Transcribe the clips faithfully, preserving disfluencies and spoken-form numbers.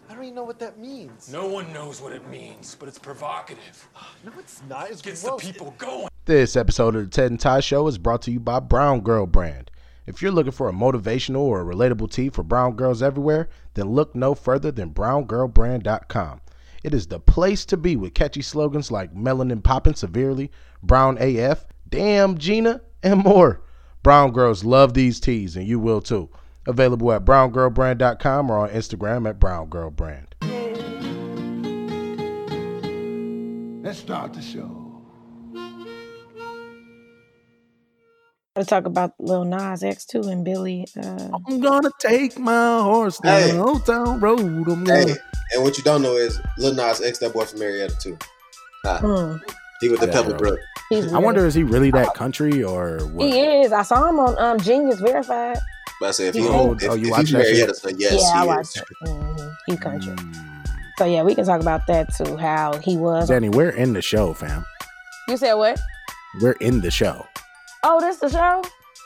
I don't even know what that means. No one knows what it means, but it's provocative. No, it's not. It's Gets gross. the people going. This episode of the Ted and Ty Show is brought to you by Brown Girl Brand. If you're looking for a motivational or relatable tee for brown girls everywhere, then look no further than brown girl brand dot com. It is the place to be with catchy slogans like Melanin Poppin' Severely, Brown A F, Damn Gina, and more. Brown girls love these tees, and you will too. Available at brown girl brand dot com or on Instagram at brown girl brand. Let's start the show. To talk about Lil Nas X too and Billy. Uh, I'm gonna take my horse down Hey. Old Town Road. I'm gonna... Hey, and what you don't know is Lil Nas X, that boy from Marietta too. Ah, mm, he with the Yeah, Pebble bro. Brook. he's I really- wonder, is he really that country or what? He is. I saw him on um, Genius Verified. But I say if he Oh, if, oh, you if watch he's that shit? Marietta, son, yes, yeah, I he watched is. it. Mm-hmm. He country. Mm. So yeah, we can talk about that too. How he was. Danny, we're in the show, fam. You said what? We're in the show. Oh, this the show?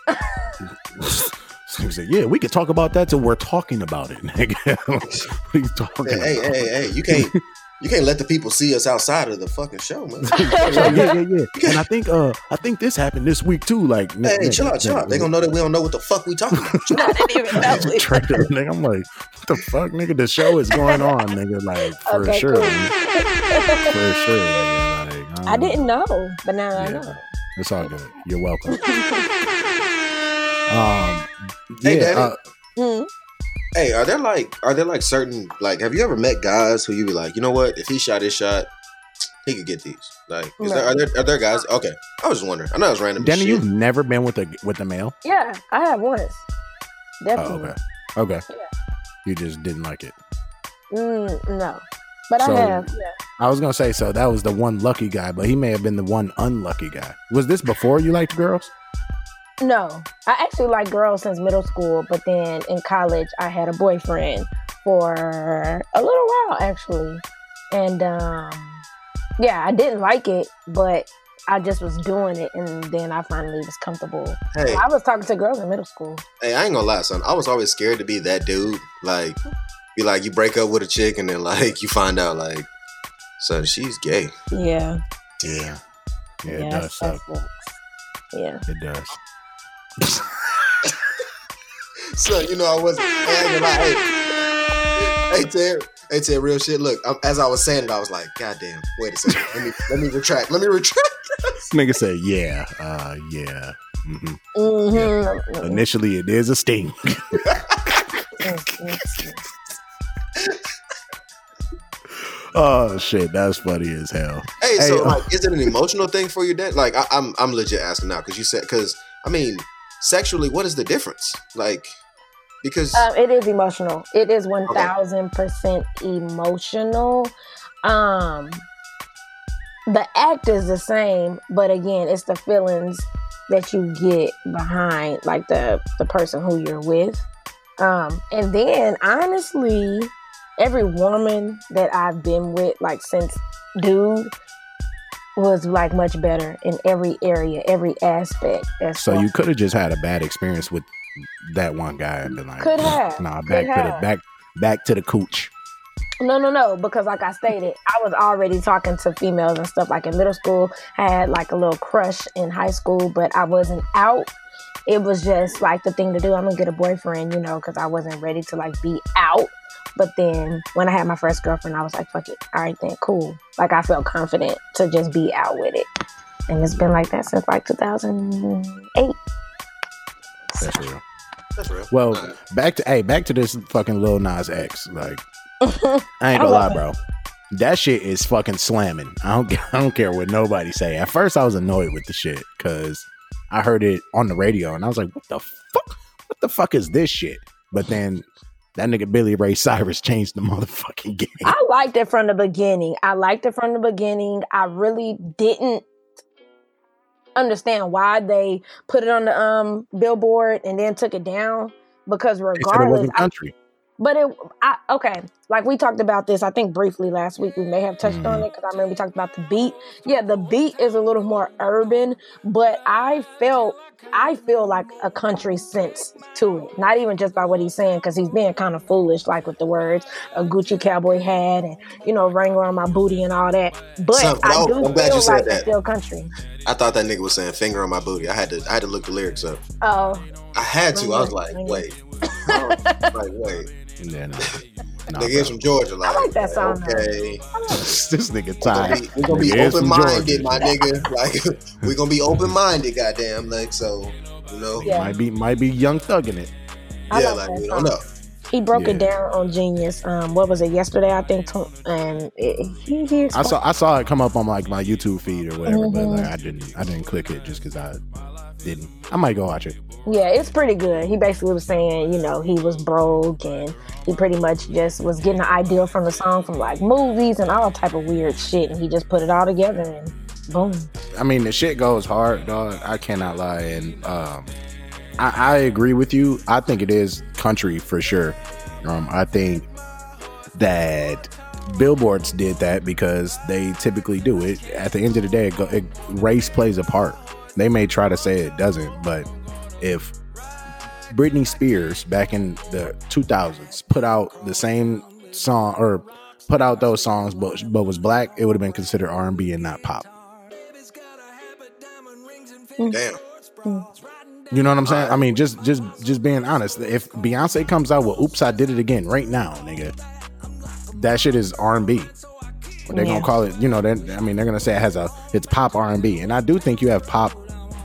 So he said, yeah, we could talk about that till we're talking about it, nigga. What are you talking Hey, about? hey, hey, you can't you can't let the people see us outside of the fucking show, man. yeah, yeah, yeah, yeah. And I think uh I think this happened this week too. Like, Hey, nigga, chill out, chill out. They gonna know that we don't know what the fuck we talking about. Chill I out. didn't even know. it. Traitor, nigga. I'm like, what the fuck, nigga? The show is going on, nigga. Like, for Okay, sure, cool. nigga. For sure, nigga. Like, I don't didn't know. know, but now I Yeah, know. it's all good. You're welcome. um, Hey, yeah, Danny. uh, Mm. Hey, are there like are there like certain like have you ever met guys who you be like, you know what, if he shot his shot, he could get these? Like, is there, are there are there guys? Okay, I was just wondering. I know it was random. as Danny, shit. you've never been with a with a male? Yeah, I have once. Oh, Definitely. okay, okay. Yeah. You just didn't like it. Mm, no, but So- I have. Yeah. I was gonna say, so that was the one lucky guy, but he may have been the one unlucky guy. Was this before you liked girls? No, I actually liked girls since middle school, but then in college I had a boyfriend for a little while actually, and um, yeah, I didn't like it, but I just was doing it, and then I finally was comfortable. Hey, I was talking to girls in middle school. hey, I ain't gonna lie, son. I was always scared to be that dude. Like, be like, you break up with a chick and then like you find out like, son, she's gay. Yeah, Yeah, yeah, it that- does that suck. sucks. Yeah. It does. So you know I wasn't. Hey, I ain't gonna lie. Hey, hey, Ted. Hey, Ted. Real shit. Look, I, as I was saying it, I was like, God damn. Wait a second. Let me let me retract. Let me retract. Nigga said, yeah, uh, yeah. hmm Mm-hmm. Initially, it is a sting. Oh shit, that's funny as hell. Hey, Hey, so uh, like, is it an emotional thing for your dad? Like, I, I'm I'm legit asking now because you said because I mean, sexually, what is the difference? Like, because Um, it is emotional. It is one thousand percent emotional. Um, the act is the same, but again, it's the feelings that you get behind, like the the person who you're with. Um, and then honestly, every woman that I've been with, like since dude, was like much better in every area, every aspect. As So far- you could have just had a bad experience with that one guy and been like, Could have. nah, Could back to the have. back, back to the cooch. No, no, no, because like I stated, I was already talking to females and stuff like in middle school. I had like a little crush in high school, but I wasn't out. It was just like the thing to do. I'm gonna get a boyfriend, you know, because I wasn't ready to like be out. But then when I had my first girlfriend, I was like, fuck it. All right, then cool. Like I felt confident to just be out with it. And it's been like that since like two thousand eight. That's real. that's real. Well, Uh, back to hey, back to this fucking Lil Nas X. Like, I ain't I gonna lie, love bro. That shit is fucking slamming. I don't, I don't care what nobody say. At first, I was annoyed with the shit because I heard it on the radio and I was like, "What the fuck? What the fuck is this shit?" But then that nigga Billy Ray Cyrus changed the motherfucking game. I liked it from the beginning. I liked it from the beginning. I really didn't understand why they put it on the um billboard and then took it down because They said it regardless, wasn't I, country. But it, I, okay, like we talked about this, I think briefly last week. We may have touched Mm-hmm. on it because I remember we talked about the beat. Yeah, the beat is a little more urban, but I felt, I feel like a country sense to it. Not even just by what he's saying, because he's being kind of foolish, like with the words, a Gucci cowboy hat and, you know, Wrangler on my booty and all that. But Son, but I I'm- do I'm glad you feel said like that. it's still country. I thought that nigga was saying finger on my booty. I had to I had to look the lyrics up. Oh, I had to. I was like, Finger. wait. I was like, wait. Yeah, no. No, Nigga is from Georgia. Like, I like that song, though. okay. this nigga We're gonna tired. be, we gonna be Nigga is from open minded, Georgia. my nigga. Like, we gonna be open minded, goddamn. Like, so, you know, Yeah. Might be might be Young Thug in it. I yeah, like like, that we song. don't know. He broke it Yeah. down on Genius. Um, what was it yesterday? I think, to, and it, he he I explained- saw I saw it come up on like my YouTube feed or whatever, but Mhm. like I didn't I didn't click it just because I didn't. I might go watch it. Yeah, it's pretty good. He basically was saying, you know, he was broke and he pretty much just was getting an idea from the song from like movies and all type of weird shit, and he just put it all together and boom. I mean, the shit goes hard, dog. I cannot lie, and um, I, I agree with you. I think it is country for sure. Um, I think that billboards did that because they typically do it. At the end of the day, it go, it, race plays a part. They may try to say it doesn't, but if Britney Spears back in the two thousands put out the same song or put out those songs but, but was black, it would have been considered R and B and not pop. Damn. You know what I'm saying? I mean, just just just being honest. If Beyonce comes out with "Oops, I Did It Again" right now, nigga, that shit is R and B. They're Yeah. gonna call it, you know. Then I mean, they're gonna say it has a it's pop R and B, and I do think you have pop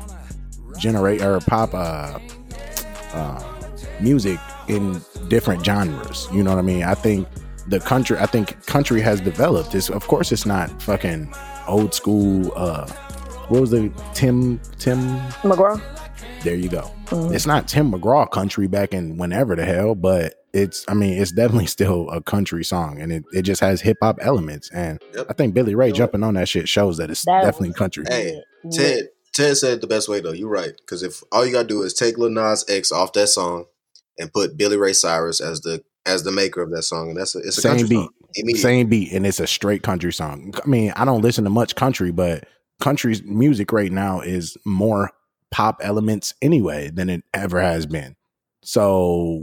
generate or pop uh, uh, music in different genres. You know what I mean? I think the country. I think country has developed. It's of course it's not fucking old school. Uh, what was the Tim Tim? McGraw. There you go. Mhm. It's not Tim McGraw country back in whenever the hell, but it's, I mean, it's definitely still a country song, and it, it just has hip hop elements. And Yep. I think Billy Ray jumping on that shit shows that it's That definitely was- country. Hey, Yeah. Ted, Ted said it the best way though. You're right. Because if all you gotta do is take Lil Nas X off that song and put Billy Ray Cyrus as the as the maker of that song, and that's a, it's a Same country beat, song. Immediately. same beat, and it's a straight country song. I mean, I don't listen to much country, but country music right now is more pop elements anyway than it ever has been. So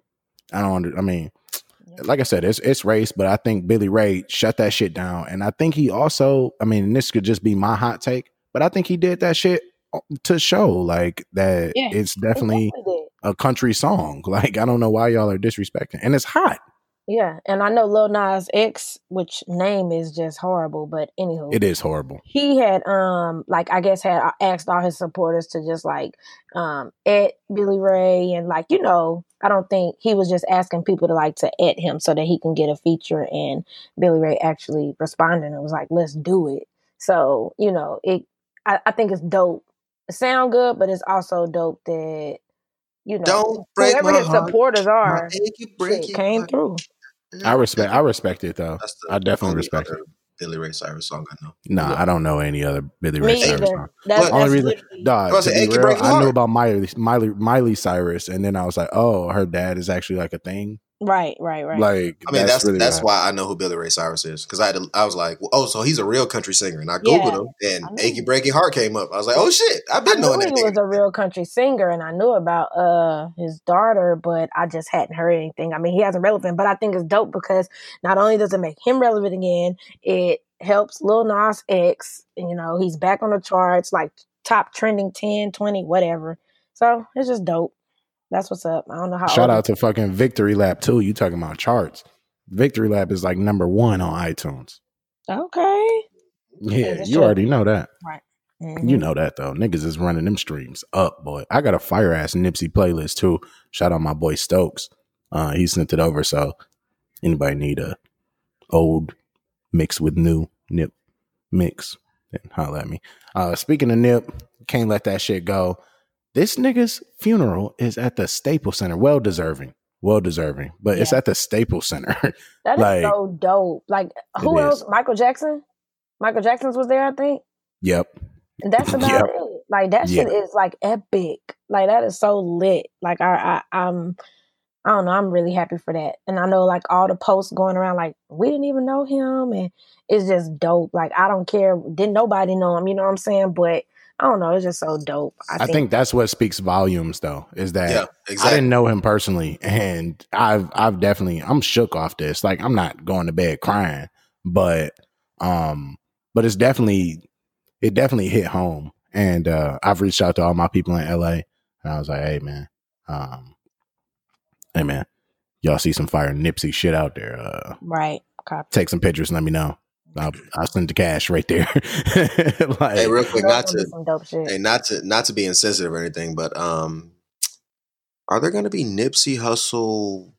I don't under, I mean, like I said, it's it's race, but I think Billy Ray shut that shit down. And I think he also, I mean, this could just be my hot take, but I think he did that shit to show like that Yeah, it's He definitely definitely did. a country song. Like, I don't know why y'all are disrespecting. And it's hot. Yeah, and I know Lil Nas X, which name is just horrible, but anywho, It is horrible. he had um like I guess had asked all his supporters to just like um at Billy Ray, and like, you know, I don't think he was just asking people to like to at him so that he can get a feature, and Billy Ray actually responded and was like, let's do it. So, you know, it I, I think it's dope. It sound good, but it's also dope that, you know, Don't break whoever my his heart. supporters are, My achy, breaky shit came heart. through. I respect I respect it though. That's the I definitely only respect it. other Billy Ray Cyrus song I know. Nah, I don't know any other Billy Ray Me Cyrus either. song. That's, What? Only that's reason, literally- dog, Because to the be achy real, breaky I knew heart. about Miley, Miley, Miley Cyrus, and then I was like, oh, her dad is actually like a thing. right, right, right. Like, I mean, that's really that's, what why I know who Billy Ray Cyrus is, because I had to, I was like, oh, so he's a real country singer, and I Yeah, googled him, I and know. "Achy Breaky Heart" came up. I was like, oh shit, I've I been knew knowing he that nigga. was a real country singer, and I knew about uh his daughter, but I just hadn't heard anything. I mean, he hasn't relevant, but I think it's dope because not only does it make him relevant again, it helps Lil Nas X. You know, he's back on the charts, like top trending ten, twenty, whatever. So it's just dope. That's what's up. I don't know how. Shout old out to fucking Victory Lap too. You talking about charts? Victory Lap is like number one on iTunes. Okay. Yeah, that's you true. already know that. Mhm. You know that though. Niggas is running them streams up, boy. I got a fire ass Nipsey playlist too. Shout out my boy Stokes. Uh, he sent it over. So anybody need a old mix with new Nip mix, then holla at me. Uh, speaking of Nip, can't let that shit go. This nigga's funeral is at the Staples Center. Well deserving. Well deserving. But it's Yeah. at the Staples Center. That is like- so dope. Like, who It else? is. Michael Jackson. Michael Jackson's was there, I think. Yep. And that's about Yep. it. Like that shit Yeah. is like epic. Like that is so lit. Like I, I I'm I don't know. I'm really happy for that. And I know like all the posts going around like, we didn't even know him. And it's just dope. Like, I don't care. Didn't nobody know him. You know what I'm saying? But I don't know. It's just so dope. I, I think. think that's what speaks volumes, though, is that Yeah, I exactly. didn't know him personally, and I've I've definitely I'm shook off this. Like, I'm not going to bed crying, but um, but it's definitely it definitely hit home, and uh, I've reached out to all my people in L A, and I was like, hey man, um, hey man, y'all see some fire Nipsey shit out there? Uh, Right. Copy. take some pictures and let me know. I'll, I'll send the cash right there. Like, Hey, real quick, not That's gonna be to some dope shit. hey, not to not to be insensitive or anything, but um, are there going to be Nipsey Hussle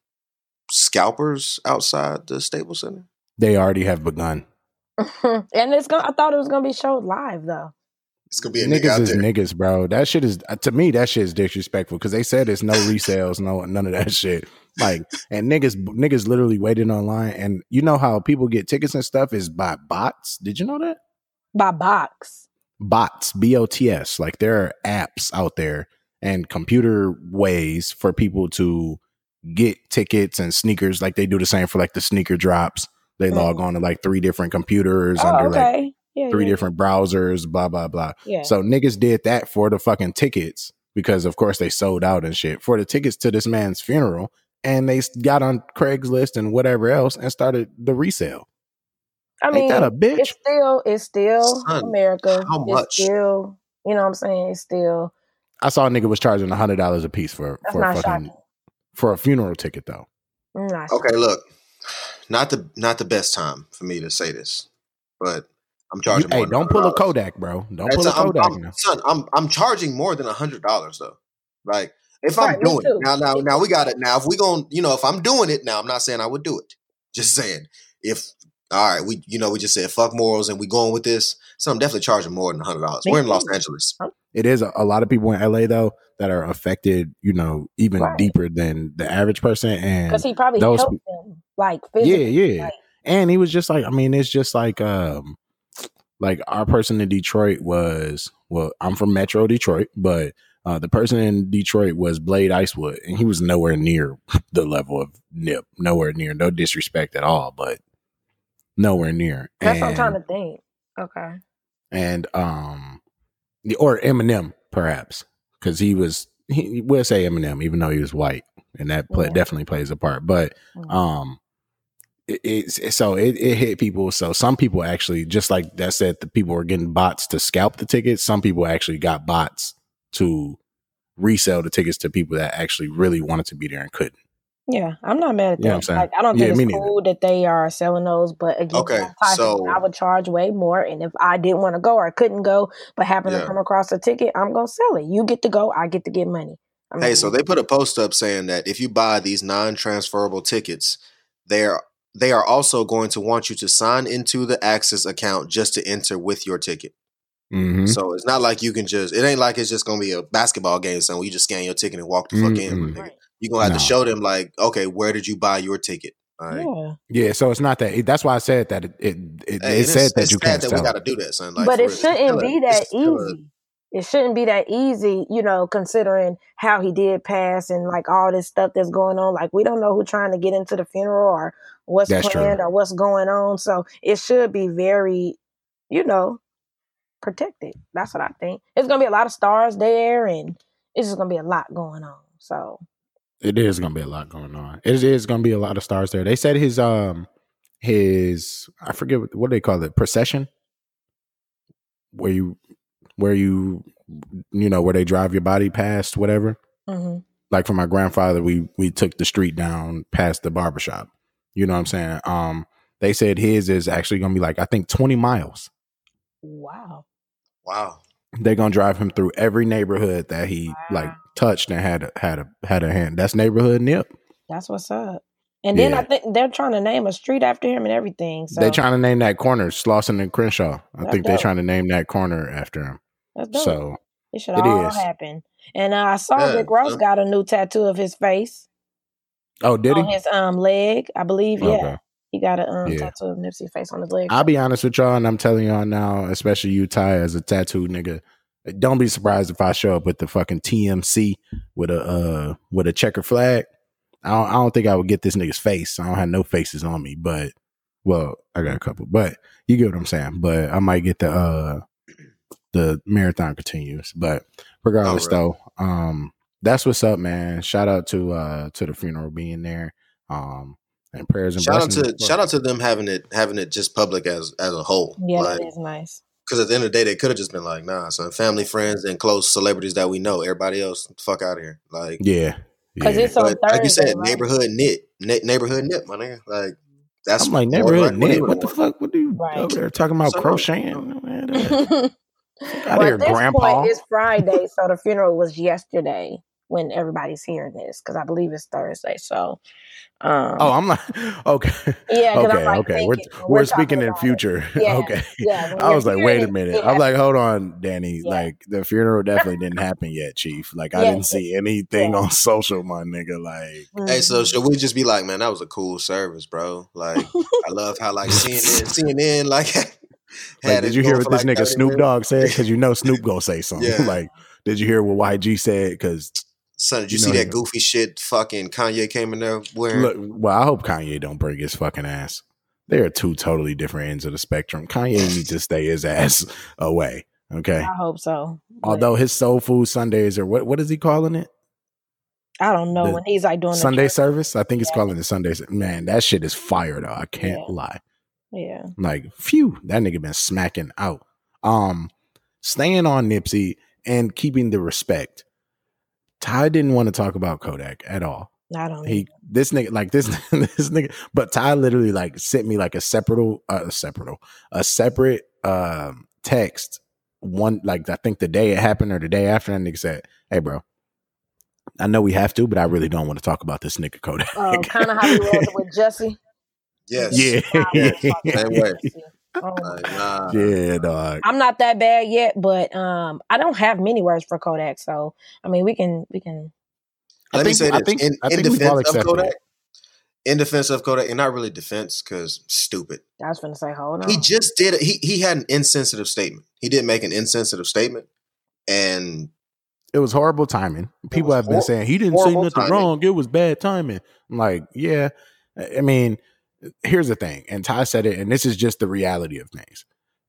scalpers outside the Staples Center? they already have begun. and it's gonna. I thought it was gonna be showed live though. It's gonna be a nigga Niggas out is there. niggas, bro. That shit is to me. That shit is disrespectful because they said it's no resales, no none of that shit. Like, and niggas, niggas literally waiting online, and you know how people get tickets and stuff is by bots. Did you know that? By box. Bots, B O T S. Like, there are apps out there and computer ways for people to get tickets and sneakers. Like, they do the same for like the sneaker drops. They Mm. log on to like three different computers Oh, under like okay. Yeah. three yeah, different browsers, blah blah blah. Yeah. So niggas did that for the fucking tickets because of course they sold out and shit for the tickets to this man's funeral, and they got on Craigslist and whatever else and started the resale. I Ain't mean, that a bitch? it's still, it's still Son, America. how It's much? still, you know what I'm saying? It's still. I saw a nigga was charging a hundred dollars a piece for That's for a not fucking shocking. for a funeral ticket though. I'm not Okay, look, not the not the best time for me to say this, but I'm charging. You- more hey, than don't pull a one hundred dollars. Kodak, bro. Don't It's pull a a- I'm- Kodak I'm- now. son, I'm I'm charging more than a hundred dollars though. Like, if Right, I'm me doing too. it now, now, Me now too. we got it. Now, if we gon' you know, if I'm doing it now, I'm not saying I would do it. Just saying, if all right, we you know we just said fuck morals and we going with this, so I'm definitely charging more than a hundred dollars. Me We're in Los too. Angeles. It is a, a lot of people in L A though that are affected, you know, even Right. deeper than the average person. And Because he probably those helped them, like, yeah, physically. yeah. Like, And he was just like, I mean, it's just like, um, like our person in Detroit was, well, I'm from Metro Detroit, but uh, the person in Detroit was Blade Icewood, and he was nowhere near the level of Nip, nowhere near, no disrespect at all, but nowhere near. that's what I'm and, trying to think. Okay. and um, or Eminem perhaps, because he was, he will say Eminem, even though he was white, and that play, Yeah. definitely plays a part, but Mm. um. It, it's so it, it hit people. So some people actually, just like that said, the people were getting bots to scalp the tickets. Some people actually got bots to resell the tickets to people that actually really wanted to be there and couldn't. Yeah, I'm not mad at You know that. what I'm saying? Like, I don't Yeah, think me it's neither. cool that they are selling those, but again, Okay, like Tyson, so- I would charge way more, and if I didn't want to go or couldn't go, but happen Yeah. to come across a ticket, I'm gonna sell it. You get to go, I get to get money. I mean, Hey, so they put a post up saying that if you buy these non-transferable tickets, they're they are also going to want you to sign into the Access account just to enter with your ticket. Mm-hmm. So it's not like you can just, it ain't like it's just going to be a basketball game, son, where you just scan your ticket and walk the fuck in. Mm-mm. nigga. Right. You're going to have No. to show them, like, okay, where did you buy your ticket? All right. yeah, Yeah, so it's not that. It, that's why I said that. It it, it, Hey, it it said is- that it's you sad can't that we sell. got to do that, son. Like, but for it real. It's still shouldn't a- be it's that still a- easy. It shouldn't be that easy, you know, considering how he did pass and like all this stuff that's going on. Like, we don't know who's trying to get into the funeral or what's That's true. planned or what's going on. So it should be very, you know, protected. That's what I think. It's gonna be a lot of stars there, and it's just gonna be a lot going on. So It is going to be a lot going on. It is going to be a lot of stars there. They said his um his I forget what, what do they call it, procession, where you where you you know where they drive your body past whatever. mhm. Like for my grandfather, we we took the street down past the barbershop. You know what I'm saying? Um, they said his is actually going to be like I think twenty miles. Wow. Wow. They're gonna drive him through every neighborhood that he like Wow. touched and had a, had a had a hand. That's neighborhood Nip. That's what's up. And then Yeah. I think they're trying to name a street after him and everything. So They trying to name that corner Slauson and Crenshaw. I That's think they're dope. trying to name that corner after him. that's dope. So It should it all is. happen. And uh, I saw Yeah, Rick Ross so- got a new tattoo of his face oh, did on he? his um leg, I believe. Yeah, Okay. he got a um Yeah. tattoo of Nipsey's face on his leg. I'll be honest with y'all, and I'm telling y'all now, especially you, Ty, as a tattoo nigga. Don't be surprised if I show up with the fucking T M C with a uh with a checker flag. I don't, I don't think I would get this nigga's face. I don't have no faces on me, but well, I got a couple. But you get what I'm saying. But I might get the uh the marathon continues. But regardless, oh, really? though, um, that's what's up, man. Shout out to uh to the funeral being there. Um, and prayers and shout out blessings. to shout out to them having it having it just public as as a whole. Yeah, like, that is nice. Because at the end of the day, they could have just been like, nah, son, family, friends, and close celebrities that we know. Everybody else, fuck out of here. Like, yeah. Because yeah. it's on but, Thursday, like you said, right? neighborhood knit. Na- neighborhood knit, my nigga. Like, that's I'm like, neighborhood knit. What the want. fuck? What are you Right. over there talking about So, crocheting? Man, well, out at here, this grandpa. point, it's Friday, so the funeral was yesterday when everybody's hearing this, because I believe it's Thursday. So, um, Oh, I'm like, okay, yeah, 'cause I'm, okay, like, okay. thinking We're when we're we're speaking talking in about it. future. Yeah, Okay, yeah, when I you're was like, hearing wait a it, minute. it I'm like, happened. hold on, Danny. Yeah. Like, the funeral definitely didn't happen yet, Chief. Like, I Yeah. didn't see anything Yeah. on social, my nigga. Like, Hey, so Mhm. should we just be like, man, that was a cool service, bro? Like, I love how like C N N, C N N, like, had like, it did you hear going what for, this like, nigga thirty Snoop minutes. Dogg said? Because you know Snoop gonna say something. Yeah. Like, did you hear what Y G said? Because Son, did you, You see know that he- goofy shit? Fucking Kanye came in there wearing. look, well, I hope Kanye don't bring his fucking ass. They are two totally different ends of the spectrum. Kanye needs to stay his ass away. Okay. I hope so. But Although his soul food Sundays or what what is he calling it? I don't know the when he's like doing Sunday the church. service? I think it's Yeah. calling it Sunday. Man, that shit is fire though. I can't Yeah. lie. Yeah. Like, phew, that nigga been smacking out. Um, staying on Nipsey and keeping the respect. Ty didn't want to talk about Kodak at all. I don't He this nigga like this this nigga, but Ty literally like sent me like a separate uh, a separate a separate um text one like I think the day it happened or the day after, and nigga said, "Hey, bro, I know we have to, but I really don't want to talk about this nigga Kodak." uh, kind of how he was with Jesse. Yes. Yeah, Same way. Oh, Like, nah. yeah, dog. I'm not that bad yet, but um, I don't have many words for Kodak. So I mean, we can we can. I Let me think- say I this. think- in I in think we've all defense of accepted Kodak, it. in defense of Kodak, and not really defense because stupid. I was gonna say, hold on. He just did. He he had an insensitive statement. He did make an insensitive statement, and It was horrible timing. People was have been hor- saying he didn't say horrible nothing timing. wrong. It was bad timing. I'm like, yeah. I mean, here's the thing, and Ty said it, and this is just the reality of things.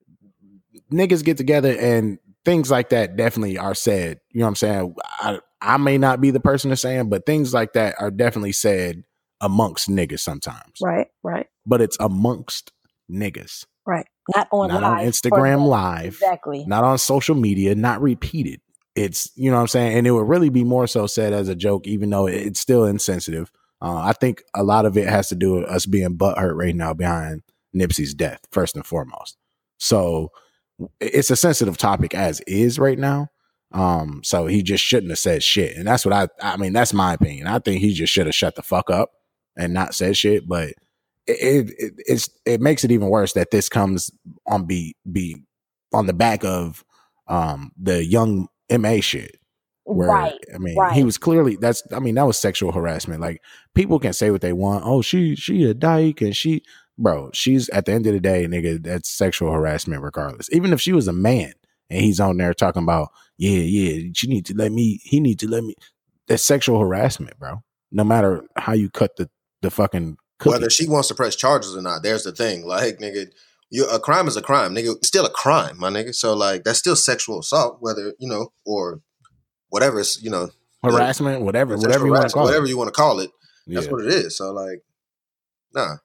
Niggas get together and things like that definitely are said. You know what I'm saying? I, I may not be the person to say them, but things like that are definitely said amongst niggas sometimes. Right, right, But it's amongst niggas. right. Not on Not live on for Instagram them. Live. Exactly. Not on social media, not repeated. It's, you know what I'm saying? And it would really be more so said as a joke, even though it's still insensitive. Uh, I think a lot of it has to do with us being butthurt right now behind Nipsey's death, first and foremost. So it's a sensitive topic as is right now. Um, so he just shouldn't have said shit. And that's what I, I mean, that's my opinion. I think he just should have shut the fuck up and not said shit. But it, it it's it makes it even worse that this comes on be be on the back of um the young M A shit. Where Right, I mean, right. he was clearly that's I mean, that was sexual harassment. Like, people can say what they want. Oh, she she a dyke and she bro, she's at the end of the day, nigga, that's sexual harassment regardless. Even if she was a man and he's on there talking about, yeah, yeah, she need to let me, he need to let me. That's sexual harassment, bro. No matter how you cut the the fucking cookie. whether she wants to press charges or not, there's the thing. Like, nigga, you a crime is a crime, nigga. It's still a crime, my nigga. So like, that's still sexual assault, whether you know or whatever. It's, you know, harassment, whatever, sexual whatever you want to harassment, call whatever it. you want to call it. That's Yeah. what it is. So like, nah.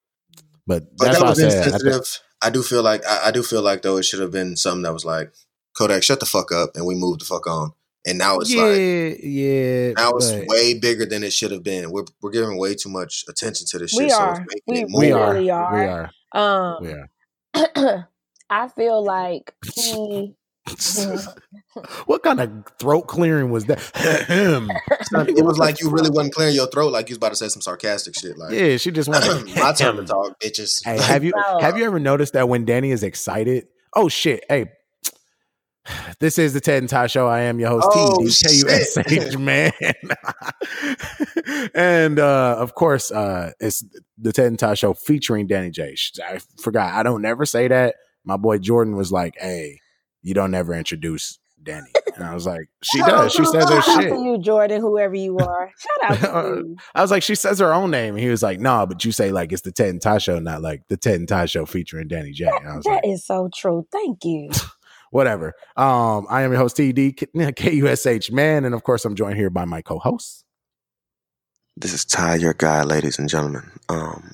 But But that's that why I was said, I think- insensitive. I, do feel like I, I do feel like though it should have been something that was like, Kodak, shut the fuck up, and we moved the fuck on. And now it's yeah, like yeah. now it's but- way bigger than it should have been. We're we're giving way too much attention to this shit. We so are. it's making We- it more. we are, really are. we are, Um, we are. I feel like he. What kind of throat clearing was that? Son, it was like you really wasn't clearing your throat, like you was about to say some sarcastic shit. Like, Yeah, she just went. my turn to talk, bitches. Hey, have you No. have you ever noticed that when Danny is excited? Oh shit! Hey, this is the Ted and Ty Show. I am your host, Oh, T D K U S H, man. And uh, of course, uh, it's the Ted and Ty Show featuring Danny J. I forgot. I don't never say that. My boy Jordan was like, "Hey, you don't ever introduce Danny." And I was like, she Shout out does. She to- says her shout out shit. to you, Jordan, whoever you are. Shout out to you. I was like, she says her own name. And he was like, no, but you say like it's the Ted and Ty show, not like the Ted and Ty show featuring Danny J. And I was That like, is so true. Thank you. whatever. Um, I am your host, T D, K U S H man. And of course, I'm joined here by my co-host. This is Ty, your guy, ladies and gentlemen. Um,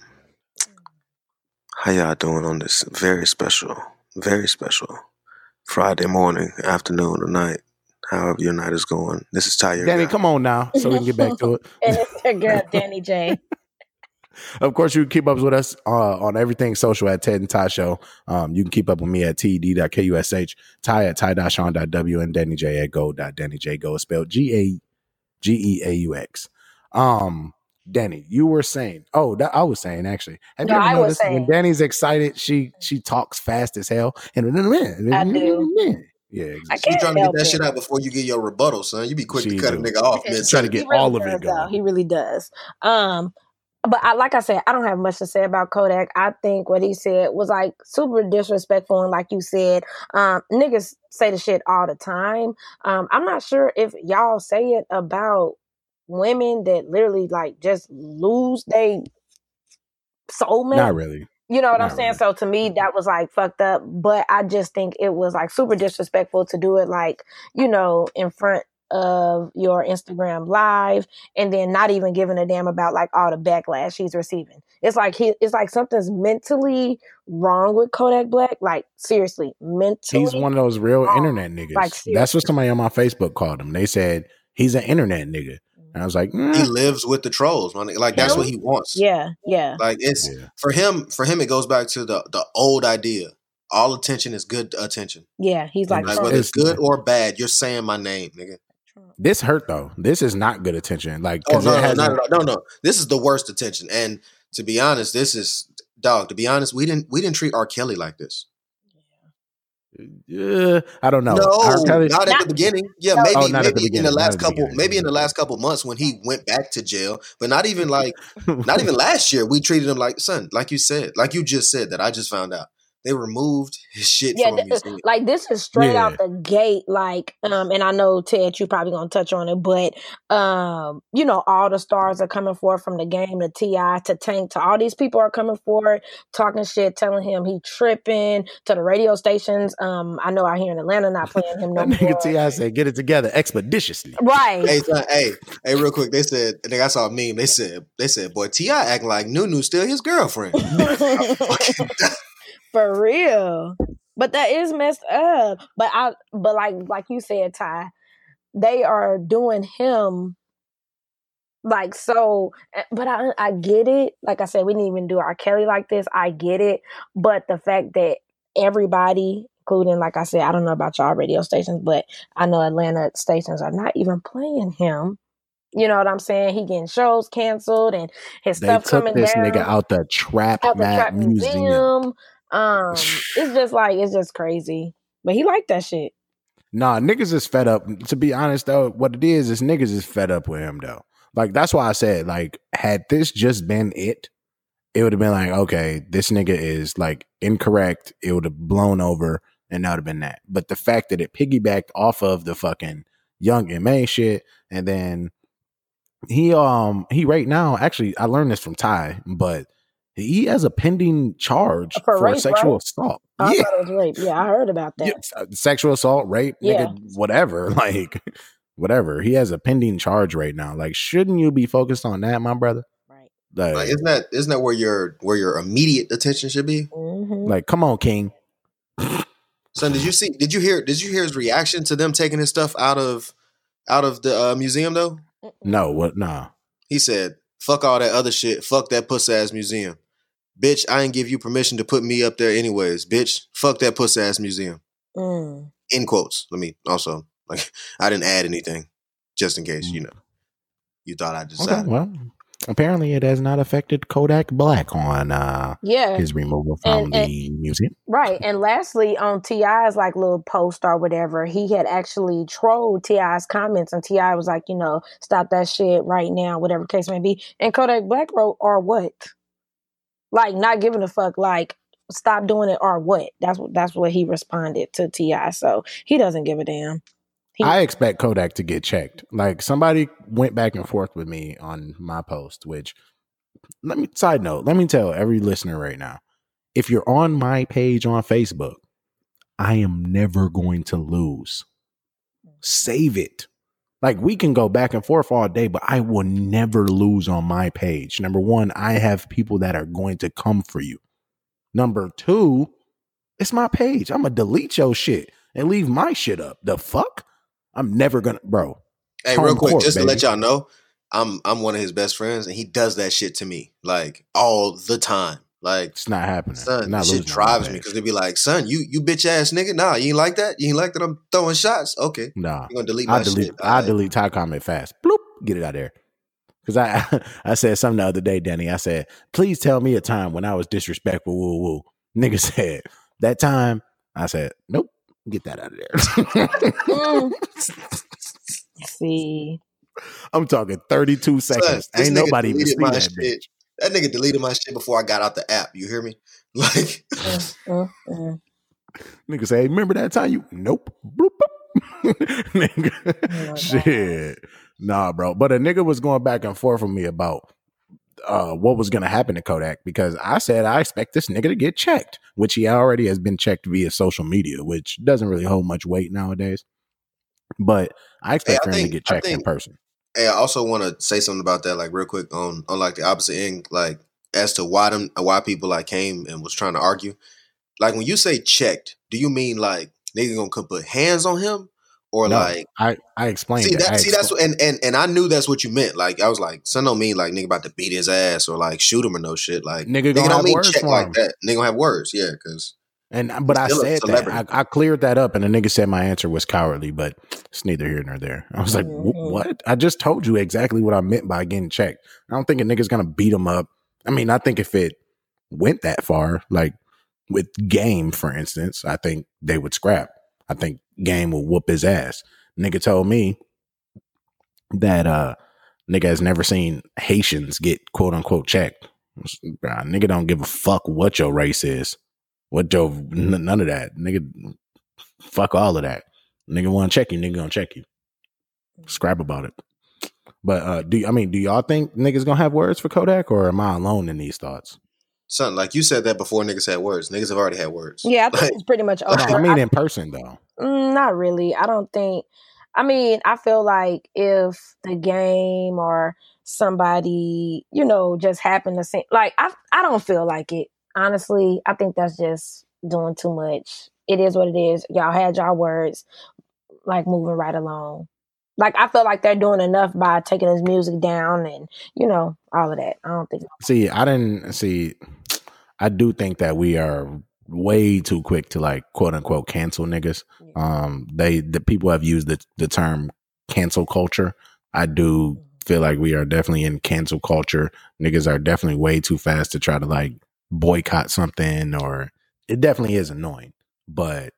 how y'all doing on this very special, very special Friday morning, afternoon, or night, however your night is going? This is Ty, your Danny, guy. come on now so we can get back to it. And it's your girl, Danny J. Of course, you can keep up with us uh, on everything social at Ted and Ty Show. Um, you can keep up with me at T D dot K U S H, Ty at Ty dot Sean dot W, and Danny J at Go dot Danny J. Go is spelled G A G E A U X. Um, Danny, you were saying, oh, that, I was saying actually. Have No, you ever I was noticed when saying. Danny's excited, she she talks fast as hell? And I do. Yeah, I You can't trying to get help that it. shit out before you get your rebuttal, son. You be quick She to cut do. a nigga off mid Trying to get He really all of it does, though. going. He really does. Um, but I, like I said, I don't have much to say about Kodak. I think what he said was like super disrespectful, and like you said, um, niggas say the shit all the time. Um, I'm not sure if y'all say it about women that literally like just lose they soulmate. Not really. You know what I'm Not saying? really. So to me, that was like fucked up. But I just think it was like super disrespectful to do it like, you know, in front of your Instagram live and then not even giving a damn about like all the backlash he's receiving. It's like he it's like something's mentally wrong with Kodak Black. Like seriously, mentally. He's one of those real wrong. internet niggas. Like, That's seriously. what somebody on my Facebook called him. They said he's an internet nigga. And I was like, mm. He lives with the trolls, man. Like that's Him? what he wants. Yeah, yeah. Like it's Yeah. for him. For him, it goes back to the the old idea. All attention is good attention. Yeah. He's like, And Like Trump. whether it's It's- good or bad, you're saying my name, nigga. This hurt though. This is not good attention. Like, Oh 'cause no, it no, hasn't- no, no, no, no. This is the worst attention. And to be honest, this is dog. To be honest, we didn't we didn't treat R. Kelly like this. Uh, I don't know. No, R. Kelly- not at Not- the beginning. Yeah, No. maybe Oh, not at the maybe in beginning, the not last at the couple, beginning. maybe in the last couple months when he went back to jail, but not even like not even last year. We treated him like son, like you said, like you just said that I just found out. They removed his shit Yeah, from th- his museum. like this is straight Yeah. out the gate. Like, um, and I know Ted, you probably gonna touch on it, but um, you know, all the stars are coming forward from the game to T I to Tank to all these people are coming forward, talking shit, telling him he tripping to the radio stations. Um, I know out here in Atlanta not playing him no That nigga more. T I said, get it together expeditiously. Right. Hey, son, hey, hey, real quick. They said, I think I saw a meme. They said, they said, boy, T I acting like Nunu's still his girlfriend. For real. But that is messed up. But I but like like you said, Ty, they are doing him like so but I I get it. Like I said, we didn't even do R. Kelly like this. I get it. But the fact that everybody, including like I said, I don't know about y'all radio stations, but I know Atlanta stations are not even playing him. You know what I'm saying? He getting shows canceled and his They stuff took coming this down nigga out the Trap out the Mat trap Museum. museum. Um, it's just like it's just crazy. But he liked that shit. Nah, niggas is fed up. To be honest, though, what it is is niggas is fed up with him, though. Like, that's why I said, like, had this just been it, it would have been like, okay, this nigga is, like, incorrect. It would have blown over, and that would have been that. But the fact that it piggybacked off of the fucking Young M A shit, and then he, um, he right now, actually, I learned this from Ty, but he has a pending charge For for, rape, sexual right? assault. I yeah. thought it was rape. Yeah, I heard about that. Yeah, uh, sexual assault, rape, Yeah. nigga, whatever. Like, whatever. He has a pending charge right now. Like, shouldn't you be focused on that, my brother? Right. Like, Like, isn't that isn't that where your where your immediate attention should be? Mm-hmm. like, come on, King. Son, did you see? Did you hear? Did you hear his reaction to them taking his stuff out of out of the uh, museum? Though No, what? Nah. he said, "Fuck all that other shit. Fuck that puss ass museum, bitch. I ain't give you permission to put me up there, anyways, bitch. Fuck that puss ass museum." Mm. In quotes. Let me also like I didn't add anything, just in case you know you thought I Okay, decided. well, apparently it has not affected Kodak Black on uh, Yeah. his removal from And- the museum. Right. And lastly, on T I's like little post or whatever, he had actually trolled T I's comments, and T I was like, you know, stop that shit right now, whatever the case may be. And Kodak Black wrote, or what? Like, not giving a fuck, like, stop doing it or what? That's what that's what he responded to T I. So he doesn't give a damn. He, I expect Kodak to get checked. Like somebody went back and forth with me on my post, which let me side note, let me tell every listener right now. If you're on my page on Facebook, I am never going to lose. Save it. Like we can go back and forth all day, but I will never lose on my page. Number one, I have people that are going to come for you. Number two, it's my page. I'm gonna delete your shit and leave my shit up. The fuck? I'm never gonna, bro. Hey, real quick, just to let y'all know, I'm I'm one of his best friends, and he does that shit to me like all the time. Like it's not happening. Son, not that shit drives me because they be like, "Son, you you bitch ass nigga, nah, you ain't like that. You ain't like that. I'm throwing shots. Okay, nah, you gonna delete my I delete, shit. I right. delete Ty comment fast. Bloop, get it out there. Because I I said something the other day, Danny. I said, please tell me a time when I was disrespectful. Woo woo. Nigga said that time. I said, nope. Get that out of there. mm. See, I'm talking thirty-two seconds. Son, Ain't nobody even see my that shit. bitch. That nigga deleted my shit before I got out the app. You hear me? Like, mm, mm, mm. Nigga say, remember that time you? Nope. Bloop, boop. Nigga, Oh, shit. Nah, bro. But a nigga was going back and forth with me about uh, what was going to happen to Kodak because I said I expect this nigga to get checked, which he already has been checked via social media, which doesn't really hold much weight nowadays. But I expect hey, I for him think, to get checked think, in person. Hey, I also want to say something about that, like real quick on on like the opposite end, like as to why them why people like came and was trying to argue. Like when you say checked, do you mean like nigga gonna come put hands on him or No, like I I explained see that. that I see that's what, and and and I knew that's what you meant. Like I was like, son don't mean like nigga about to beat his ass or like shoot him or no shit. Like Nigga nigga, gonna don't have mean words check for like him. that. Nigga gonna have words, yeah, because And but I still a said that celebrity. I, I cleared that up, and the nigga said my answer was cowardly, but it's neither here nor there. I was like, "Wh- Mhm. what? I just told you exactly what I meant by getting checked. I don't think a nigga's gonna beat him up. I mean, I think if it went that far, like with Game, for instance, I think they would scrap. I think Game will whoop his ass. Nigga told me that uh nigga has never seen Haitians get quote unquote checked. Bruh, nigga don't give a fuck what your race is. What your n- none of that. Nigga fuck all of that. Nigga wanna check you, nigga gonna check you. Scrap about it. But uh do you, I mean do y'all think niggas gonna have words for Kodak or am I alone in these thoughts? Son, like you said that before niggas had words. Niggas have already had words. Yeah, I think Like, it's pretty much over. No, I mean in person though. Mm, not really. I don't think. I mean, I feel like if the game or somebody, you know, just happened to say, like, I, I don't feel like it. Honestly, I think that's just doing too much. It is what it is. Y'all had y'all words, like moving right along. Like I feel like they're doing enough by taking his music down and you know all of that. I don't think. See, I didn't see. I do think that we are way too quick to like quote unquote cancel niggas. Um, they the people have used the the term cancel culture. I do feel like we are definitely in cancel culture. Niggas are definitely way too fast to try to like boycott something, or it definitely is annoying. But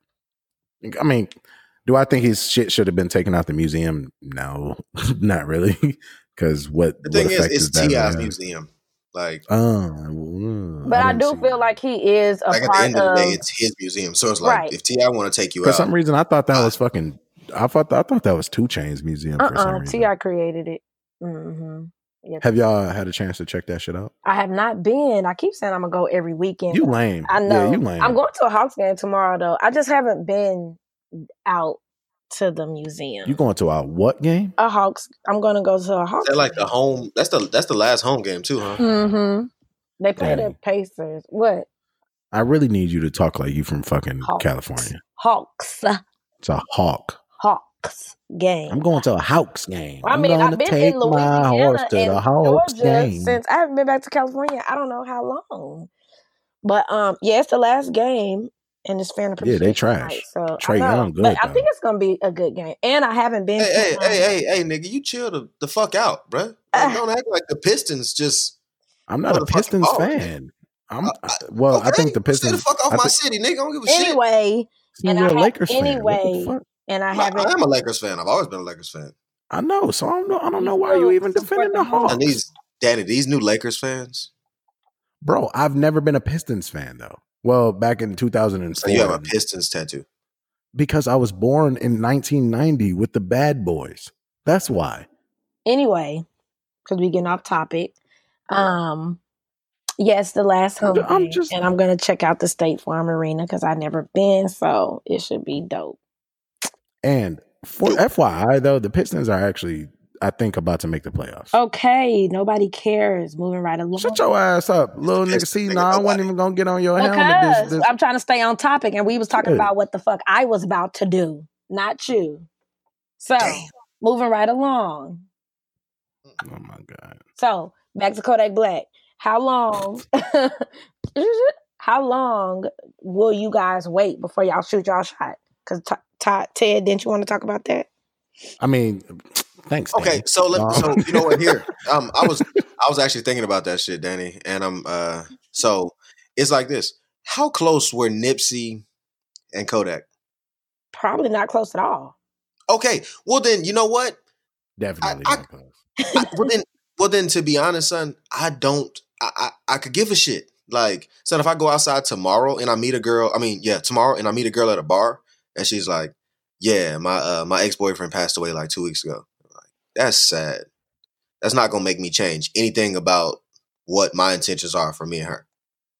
I mean, do I think his shit should have been taken out the museum? No, not really. Because what the thing what is, effect it's does that T I's have? museum. Like, Oh, But I, didn't do see feel that. like he is a like at the part end of the of. day, it's his museum. So it's like, Right. if T I want to take you For out, some reason, I thought that was fucking. I thought I thought that was Two Chainz museum for some Uh-uh. reason. T I created it. Mm-hmm. Yep. Have y'all had a chance to check that shit out? I have not been. I keep saying I'm gonna go every weekend. You lame. I know. Yeah, you lame. I'm going to a Hawks game tomorrow though. I just haven't been out to the museum. You going to a what game? a Hawks. I'm gonna go to a Hawks. is that like game. the home? That's the that's the last home game too, huh? Mm-hmm. They play Dang. the Pacers. What? I really need you to talk like you from fucking Hawks. California. Hawks. It's a hawk. Hawks game. I'm going to a Hawks game. I I'm mean, gonna I've been take in my Louisiana horse to and the Hawks Georgia game. since I haven't been back to California. I don't know how long. But um, yeah, it's the last game, and it's fan Yeah, appreciation they trash. night, so Trey I know. Young good, But I though. think it's gonna be a good game. And I haven't been. Hey, to, hey, um, hey, hey, hey, nigga, you chill the, the fuck out, bruh. Like, don't act like the Pistons just. I'm not a motherfucking Pistons balls. fan. I'm Uh, I- well. I okay, think the well, stay the Pistons. fuck off I my thi- city, nigga. I don't give a shit. Anyway, you're and a I ha- Lakers fan. What the anyway, fuck? and I I, haven't. I am a Lakers fan. I've always been a Lakers fan. I know. So I don't know. I don't You know why still you even support defending the the Hawks. Hawks, And these, Danny, these new Lakers fans. bro. I've never been a Pistons fan though. Well, back in two thousand So you have a four, Pistons tattoo. Because I was born in nineteen ninety with the Bad Boys. That's why. Anyway, because we getting off topic. Um, yes, the last home I'm game, just- and I'm gonna check out the State Farm Arena because I've never been, so it should be dope. And for F Y I, though, the Pistons are actually, I think, about to make the playoffs. Okay, nobody cares. Moving right along. Shut your ass up, little nigga. Pistons, See, nigga, no, I wasn't nobody. even gonna get on your helmet. Because This, this. I'm trying to stay on topic, and we was talking Yeah. about what the fuck I was about to do, not you. So, Damn. moving right along. Oh my god. So, back to Kodak Black. How long? How long will you guys wait before y'all shoot y'all shot? Because t- t- Ted, didn't you want to talk about that? I mean, thanks. Okay, Danny. so let, Um, so you know what? Here, um, I was I was actually thinking about that shit, Danny, and I'm uh, so it's like this. How close were Nipsey and Kodak? Probably not close at all. Okay, well then, you know what? Definitely. I- not close. I, well then, well then, to be honest, son, I don't. I, I I could give a shit. Like, son, if I go outside tomorrow and I meet a girl, I mean, yeah, tomorrow, and I meet a girl at a bar, and she's like, "Yeah, my uh, my ex boyfriend passed away like two weeks ago." Like, that's sad. That's not gonna make me change anything about what my intentions are for me and her.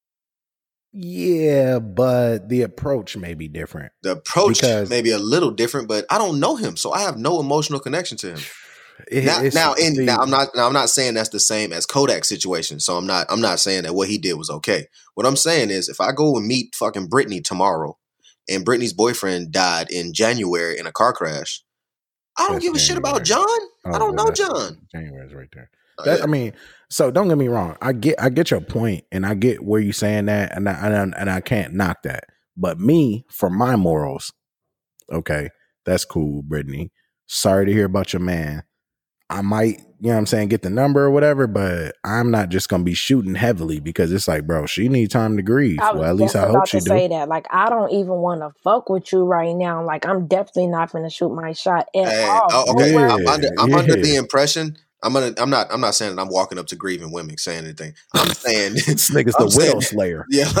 Yeah, but the approach may be different. The approach Because- may be a little different, but I don't know him, so I have no emotional connection to him. It- Now, it's- now, in, see, now, I'm not. Now, I'm not saying that's the same as Kodak's situation. So I'm not. I'm not saying that what he did was okay. What I'm saying is, if I go and meet fucking Brittany tomorrow, and Brittany's boyfriend died in January in a car crash, I don't That's give a shit about January. John. Oh, I don't well, know that's- John. January's right there. Oh, That, yeah. I mean, so don't get me wrong. I get, I get your point, and I get where you're saying that, and I, and I, and I can't knock that. But me, for my morals, okay, that's cool, Brittany. Sorry to hear about your man. I might, you know what I'm saying, get the number or whatever, but I'm not just gonna be shooting heavily because it's like, bro, she need time to grieve. I was Well, at least just I hope about she to do. say that. Like, I don't even want to fuck with you right now. Like, I'm definitely not going to shoot my shot at Hey, all. oh, okay, Yeah, I'm under. I'm under the yeah. impression. I'm gonna. I'm not. I'm not saying that I'm walking up to grieving women saying anything. I'm saying This nigga's I'm the saying- widow slayer. yeah.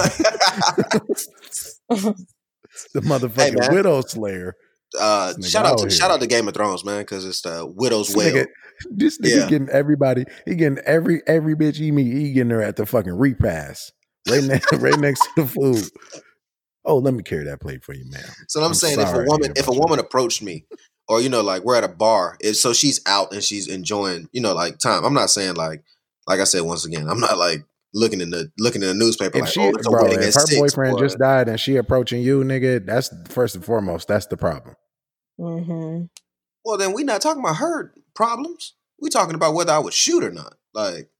The motherfucking man. widow slayer. uh, This nigga shout out out to here. shout out to Game of Thrones, man, because it's the widow's This wail. nigga, this nigga Yeah. getting everybody. He getting every every bitch he meet. He getting her at the fucking repast, right next right next to the food. Oh, let me carry that plate for you, man. So I'm, I'm saying, if sorry a to woman, hear if a about you. woman approached me, or you know, like we're at a bar, if, so she's out and she's enjoying, you know, like time. I'm not saying like, like I said once again, I'm not like looking in the looking in the newspaper If like, she, oh, it's a bro, wedding if at her six. boyfriend boy. just died and she approaching you, nigga, that's first and foremost. That's the problem. Mm-hmm. Well, then we not talking about her problems. We talking about whether I would shoot or not. Like,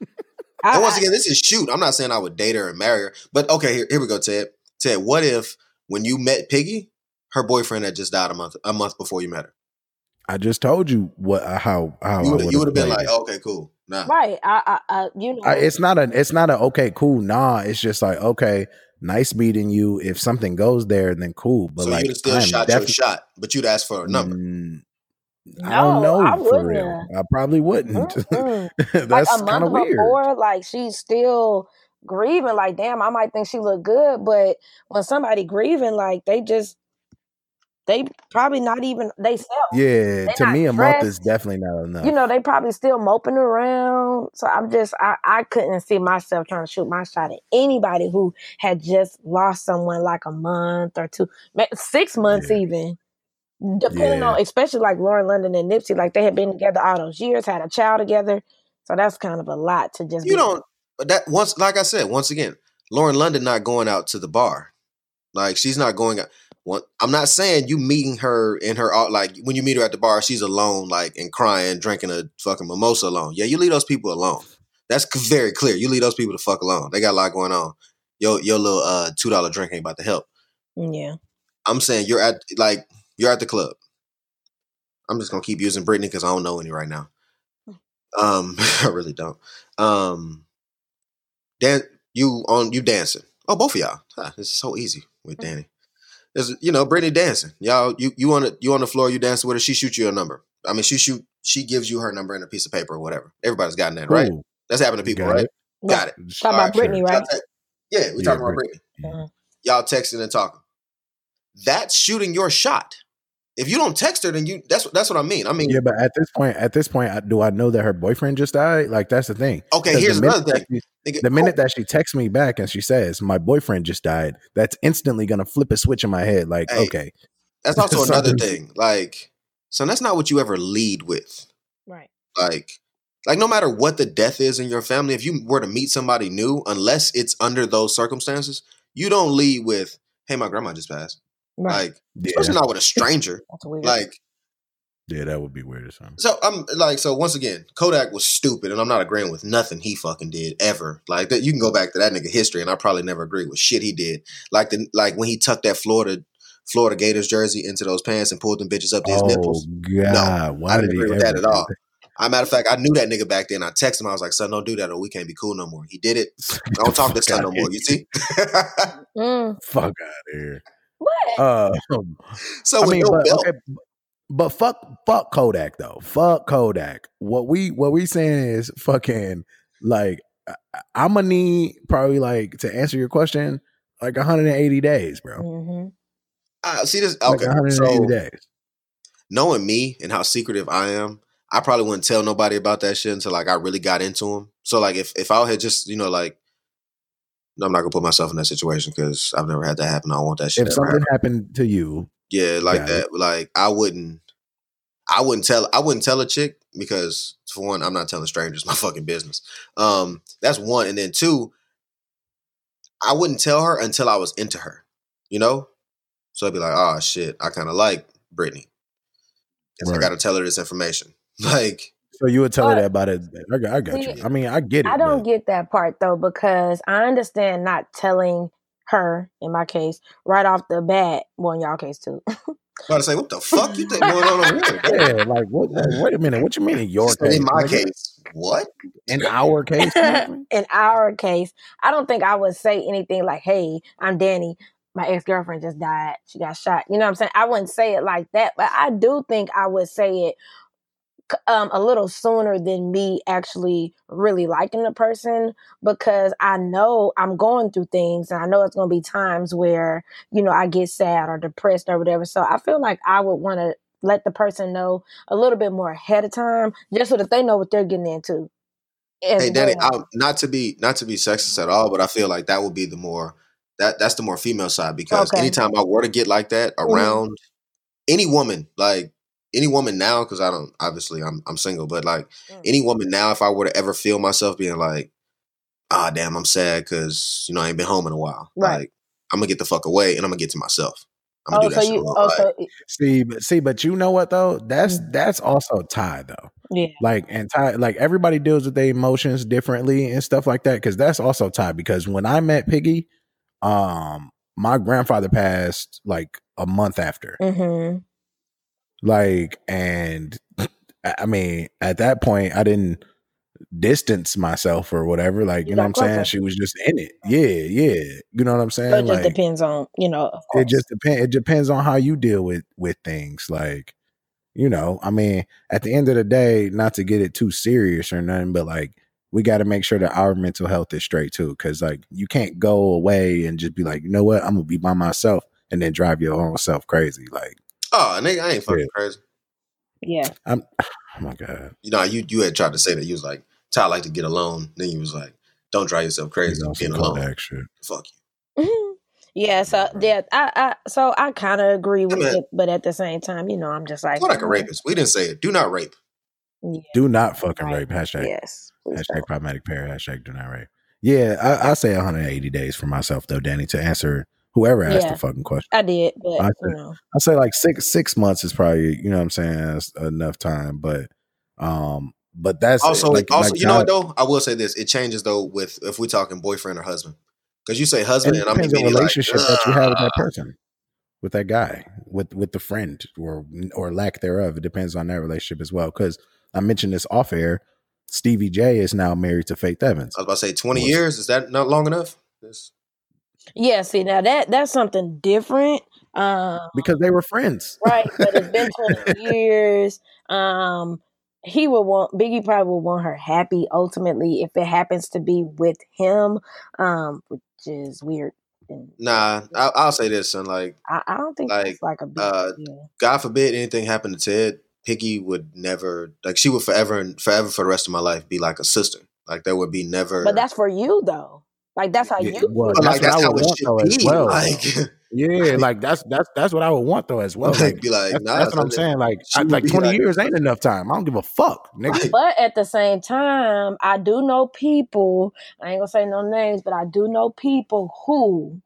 I, and once I- again, this is shoot. I'm not saying I would date her and marry her, but okay, here, here we go, Ted. Ted, what if when you met Piggy, her boyfriend had just died a month a month before you met her? I just told you what uh, how how You I would you would have been played like, it. okay, cool. Nah. right. I, I, I, you know, I, it's not a it's not a okay cool nah. It's just like okay, nice meeting you. If something goes there, then cool. But so like you'd have still I'm shot defi- your shot, but you'd ask for a number. Mm, I don't No, know I for wouldn't real. I probably wouldn't. Mm-mm. That's like a kind of month weird. before, like she's still grieving. Like, damn, I might think she look good, but when somebody grieving, like they just, they probably not even they self. Yeah, They to not me, a month is dressed. definitely not enough. You know, they probably still moping around. So I'm just, I, I couldn't see myself trying to shoot my shot at anybody who had just lost someone like a month or two, ma- six months Yeah. even. Depending Yeah. on, especially like Lauren London and Nipsey, like they had been together all those years, had a child together. So that's kind of a lot to just You be don't. But that once, like I said, once again, Lauren London not going out to the bar. Like she's not going out. One, I'm not saying you meeting her in her out like when you meet her at the bar, she's alone, like and crying, drinking a fucking mimosa alone. Yeah, you leave those people alone. That's c- very clear. You leave those people the fuck alone. They got a lot going on. Yo, your little uh two dollar drink ain't about to help. Yeah. I'm saying you're at like you're at the club. I'm just gonna keep using Brittany because I don't know any right now. Um, I really don't. Um, Dan, you on you dancing? Oh, both of y'all. Huh, this is so easy with Danny. There's, you know, Brittany dancing. Y'all, you you on the you on the floor? You dancing with her? She shoots you a number. I mean, she shoot. She gives you her number and a piece of paper or whatever. Everybody's gotten that, right? Cool. That's happened to people, Got right? it. Got it. Talking about Alright, Brittany, Y'all right? te- yeah, we Yeah, talking about Brittany. Brittany. Mhm. Y'all texting and talking. that's shooting your shot. If you don't text her, then you that's that's what I mean. I mean, yeah, but at this point, at this point, I- do I know that her boyfriend just died? Like that's the thing. okay, 'Cause here's the minute another thing. that she- Nigga, the minute oh, that she texts me back and she says my boyfriend just died, that's instantly gonna flip a switch in my head. Like, Hey. okay, that's also another something- thing. Like, so that's not what you ever lead with. Right. Like, like no matter what the death is in your family, if you were to meet somebody new, unless it's under those circumstances, you don't lead with, "Hey, my grandma just passed." Right. Like, yeah, especially not with a stranger. That's weird. Like, yeah, that would be weird or something. so I'm like, so once again, Kodak was stupid, and I'm not agreeing with nothing he fucking did ever. Like that, you can go back to that nigga history, and I probably never agree with shit he did. Like the like when he tucked that Florida Florida Gators jersey into those pants and pulled them bitches up to his Oh nipples. God, why I did didn't he agree with ever that at do all. As a matter of fact, I knew that nigga back then. I texted him. I was like, "Son, don't do that, or we can't be cool no more." He did it. I don't talk to son no more. You see? Mm. Fuck out of here. What? Uh, so I with mean, no but, belt, okay, but fuck, fuck Kodak though. Fuck Kodak. What we what we saying is fucking like I'm gonna need probably like to answer your question like one hundred eighty days, bro. Mm-hmm. uh, see this? Like Okay, one hundred eighty so days. knowing me and how secretive I am, I probably wouldn't tell nobody about that shit until like I really got into him. So like if if I had just you know like, no, I'm not gonna put myself in that situation because I've never had that happen. I don't want that shit. If ever something happen. happened to you, Yeah, like Got that. Like I wouldn't, I wouldn't tell, I wouldn't tell a chick because for one, I'm not telling strangers my fucking business. Um, that's one, and then two, I wouldn't tell her until I was into her. You know, so I'd be like, oh shit, I kind of like Brittany. Guess I Right. got to tell her this information. Like, so you would tell But- her that about it. I got, I got See, you. I mean, I get it. I don't but- get that part though, because I understand not telling her, in my case, right off the bat. Well, in y'all case too. I'm about to say, what the fuck you think going on over here? Yeah, like what, what- wait a minute. What you mean in your So case? in my nigga? case, what? In our case, nigga? In our case, I don't think I would say anything like, "Hey, I'm Danny. My ex-girlfriend just died. She got shot." You know what I'm saying? I wouldn't say it like that, but I do think I would say it um, a little sooner than me actually really liking the person, because I know I'm going through things and I know it's going to be times where, you know, I get sad or depressed or whatever. So I feel like I would want to let the person know a little bit more ahead of time, just so that they know what they're getting into. as Hey Danny, well. I, not to be not to be sexist at all, but I feel like that would be the more that that's the more female side because Okay. anytime I were to get like that Mhm. around any woman, like any woman now, because I don't obviously I'm I'm single, but like Mm. any woman now, if I were to ever feel myself being like, ah, damn, I'm sad because you know I ain't been home in a while, Right. like I'm gonna get the fuck away and I'm gonna get to myself. I'm Oh, gonna do that so shit you, alone. oh, Like, so See, but see, but you know what though? That's Mm. that's also Ty though. yeah, Like and Ty, like everybody deals with their emotions differently and stuff like that. Because that's also Ty. Because when I met Piggy, um, my grandfather passed like a month after. mm-hmm. Like, and I I mean, at that point, I didn't distance myself or whatever. Like, you You know got what I'm saying? closer. She was just in it. Yeah, yeah. You know what I'm So saying? it just Like, depends on, you know, of course. it just depends. It depends on how you deal with with things. Like, you know, I mean, at the end of the day, not to get it too serious or nothing, but like, we got to make sure that our mental health is straight too. Because like, you can't go away and just be like, you know what, I'm gonna be by myself, and then drive your own self crazy. Like, oh, nigga, I ain't fucking Yeah. crazy. Yeah. I'm. Oh my god. You know, you you had tried to say that you was like, Ty like to get alone. Then you was like, don't drive yourself He's crazy on some being alone. Kodak shit. Fuck you. Mhm. Yeah, so yeah, I, I so I kind of agree with man. it, but at the same time, you know, I'm just like, It's like a mm, rapist. We didn't say it. Do not rape. yeah, Do not fucking right. rape. Hashtag Yes, please hashtag don't. problematic pair. Hashtag do not rape. Yeah, I, I say one hundred eighty days for myself though, Danny, to answer whoever asked Yeah. the fucking question. I did, but I you said- know, I say like six six months is probably, you know what I'm saying, that's enough time. But um but that's Also, like, also, like you know what Ty- though? I will say this: it changes though with if we're talking boyfriend or husband. Because you say and husband, it and, I'm depends on the immediately relationship like, that you have with that "Ugh." person, with that guy, with with the friend or or lack thereof. It depends on that relationship as well. Because I mentioned this off air. Stevie J is now married to Faith Evans. I was about to say twenty Was- years. Is that not long enough? It's- yeah. See, now that that's something different. Um, Because they were friends. right, but it's been twenty years. Um, he would want Biggie probably would want her happy ultimately if it happens to be with him, um, which is weird And Nah, I, I'll say this, son. Like, I, I don't think like, that's like a big uh, deal. God forbid anything happened to Ted. Piggy would never, like, she would forever and forever for the rest of my life be like a sister. Like, there would be never. But that's for you though. Like that's how Yeah, you well, feel. that's like what that's I how would it want should though as be. well. Like, Yeah, like that's that's that's what I would want though as well. like, Like be like, that's, nah, that's what I'm son, saying. Like she I, would like be twenty like- years ain't enough time. I don't give a fuck, nigga. But at the same time, I do know people, I ain't gonna say no names, but I do know people who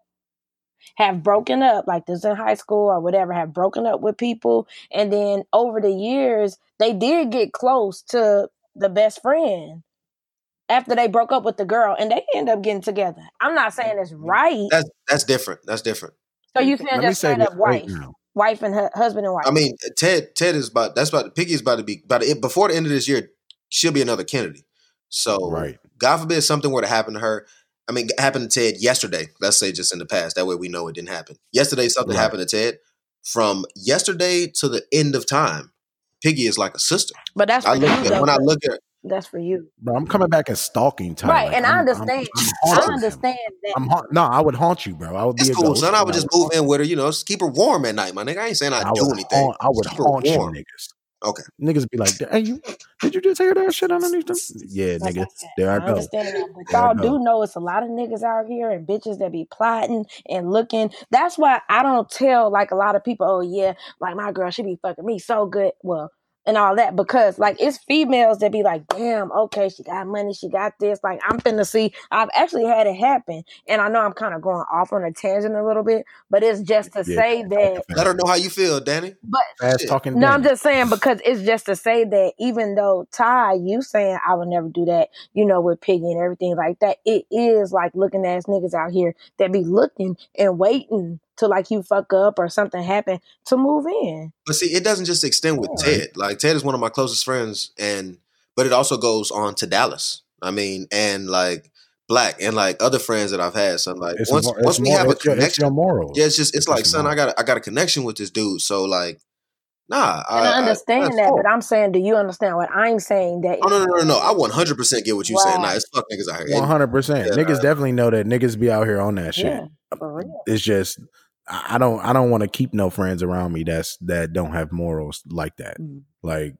have broken up, like this in high school or whatever, have broken up with people. And then over the years, they did get close to the best friend after they broke up with the girl and they end up getting together. I'm not saying it's right. That's that's different. That's different. So you saying Let me just say straight this up right wife, now. wife and her husband and wife. I mean, Ted Ted is about that's about Piggy is about to be about to, before the end of this year. She'll be another Kennedy. So, Right. God forbid something were to happen to her. I mean, happened to Ted yesterday. Let's say just in the past. That way we know it didn't happen. Yesterday, something Right. happened to Ted. From yesterday to the end of time, Piggy is like a sister. But that's for I look you at though. when I look at That's for you. Bro, I'm coming back and stalking time. Right, Like, and I'm, I I'm- understand. I'm I haunting him. understand that. I'm haunt- no, I would haunt you, bro. I would be it's a cool, ghost. son. I and would just would move in with her. You know, just keep her warm at night, my nigga. I ain't saying I, I do would anything. haunt, I would Just keep her haunt you warm. niggas. Okay. Niggas be like, hey, you did you just hear that shit underneath them? Yeah, Like I nigga. said, There I I go. understand that, but There I y'all go. do know it's a lot of niggas out here and bitches that be plotting and looking. That's why I don't tell like a lot of people, oh yeah, like my girl, she be fucking me so good. Well, and all that, because like it's females that be like, damn, okay, she got money, she got this. Like I'm finna see. I've actually had it happen, and I know I'm kind of going off on a tangent a little bit, but it's just to Yeah, say that. Let her know how you feel, Danny. But Fast Shit. talking. no, I'm Danny. just saying because it's just to say that even though Ty, you saying I would never do that, you know, with Piggy and everything like that, it is like looking ass niggas out here that be looking and waiting to like you fuck up or something happen to move in. But see, it doesn't just extend with Right. Ted. Like Ted is one of my closest friends, and but it also goes on to Dallas. I mean, and like Black and like other friends that I've had. So like It's once more, once it's we more, have a it's your, it's connection, your morals. yeah, it's just it's It's like your son, I morals. got I got a connection with this dude. So like, nah, And I, I understand that's that, cool. but I'm saying, do you understand what I'm saying? That Oh no no no no! I one hundred percent get what you saying. Nah, Right. it's fuck niggas out here. One And- hundred percent. Yeah, Niggas nah. definitely know that niggas be out here on that shit. yeah, for real. It's just I I don't I don't want to keep no friends around me that's that don't have morals like that. Mm. Like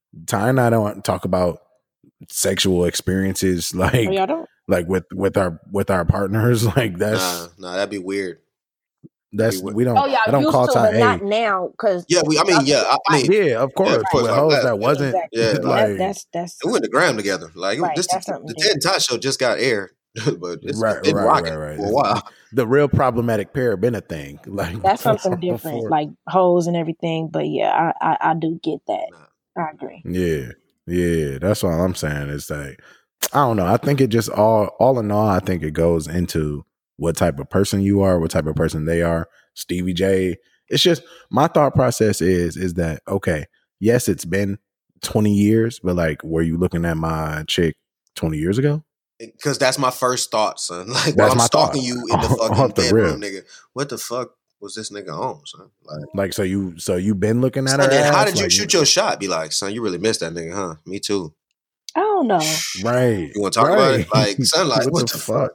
Ty and I don't talk about sexual experiences Oh, like y'all don't? like with with our with our partners. Like that's Nah, nah, that'd be weird. that's we- we don't Oh, y'all I don't used call to, Ty. but Hey, not now, because Yeah, we. I mean, yeah, I, I mean, yeah, of course. of course, With like hoes that. that wasn't exactly. yeah, That- like that's that's we went to Graham together. Like Right, this, that's the, something the Ted and Todd show just got aired, but it's right, been right, rocking right, right. for a while. The real problematic pair been a thing. Like that's before- something different, before- like hoes and everything. But yeah, I, I I do get that. Nah. I agree. Yeah, yeah. That's all I'm saying. It's like I don't know. I think it just all all in all, I think it goes into what type of person you are, what type of person they are. Stevie J. It's just my thought process is is that okay, yes, it's been twenty years, but like, were you looking at my chick twenty years ago? Because that's my first thought, son. Like That's while I'm my stalking thought. you in the Off fucking the bedroom, rip. nigga. What the fuck was this nigga on, son? Like, Like, so you so you been looking at son, her? then how ass? did you Like, shoot your shot? Be like, son, you really missed that nigga, huh? Me too. I don't know. Right. You want to talk about it? right. Like, son, like, what, the fuck?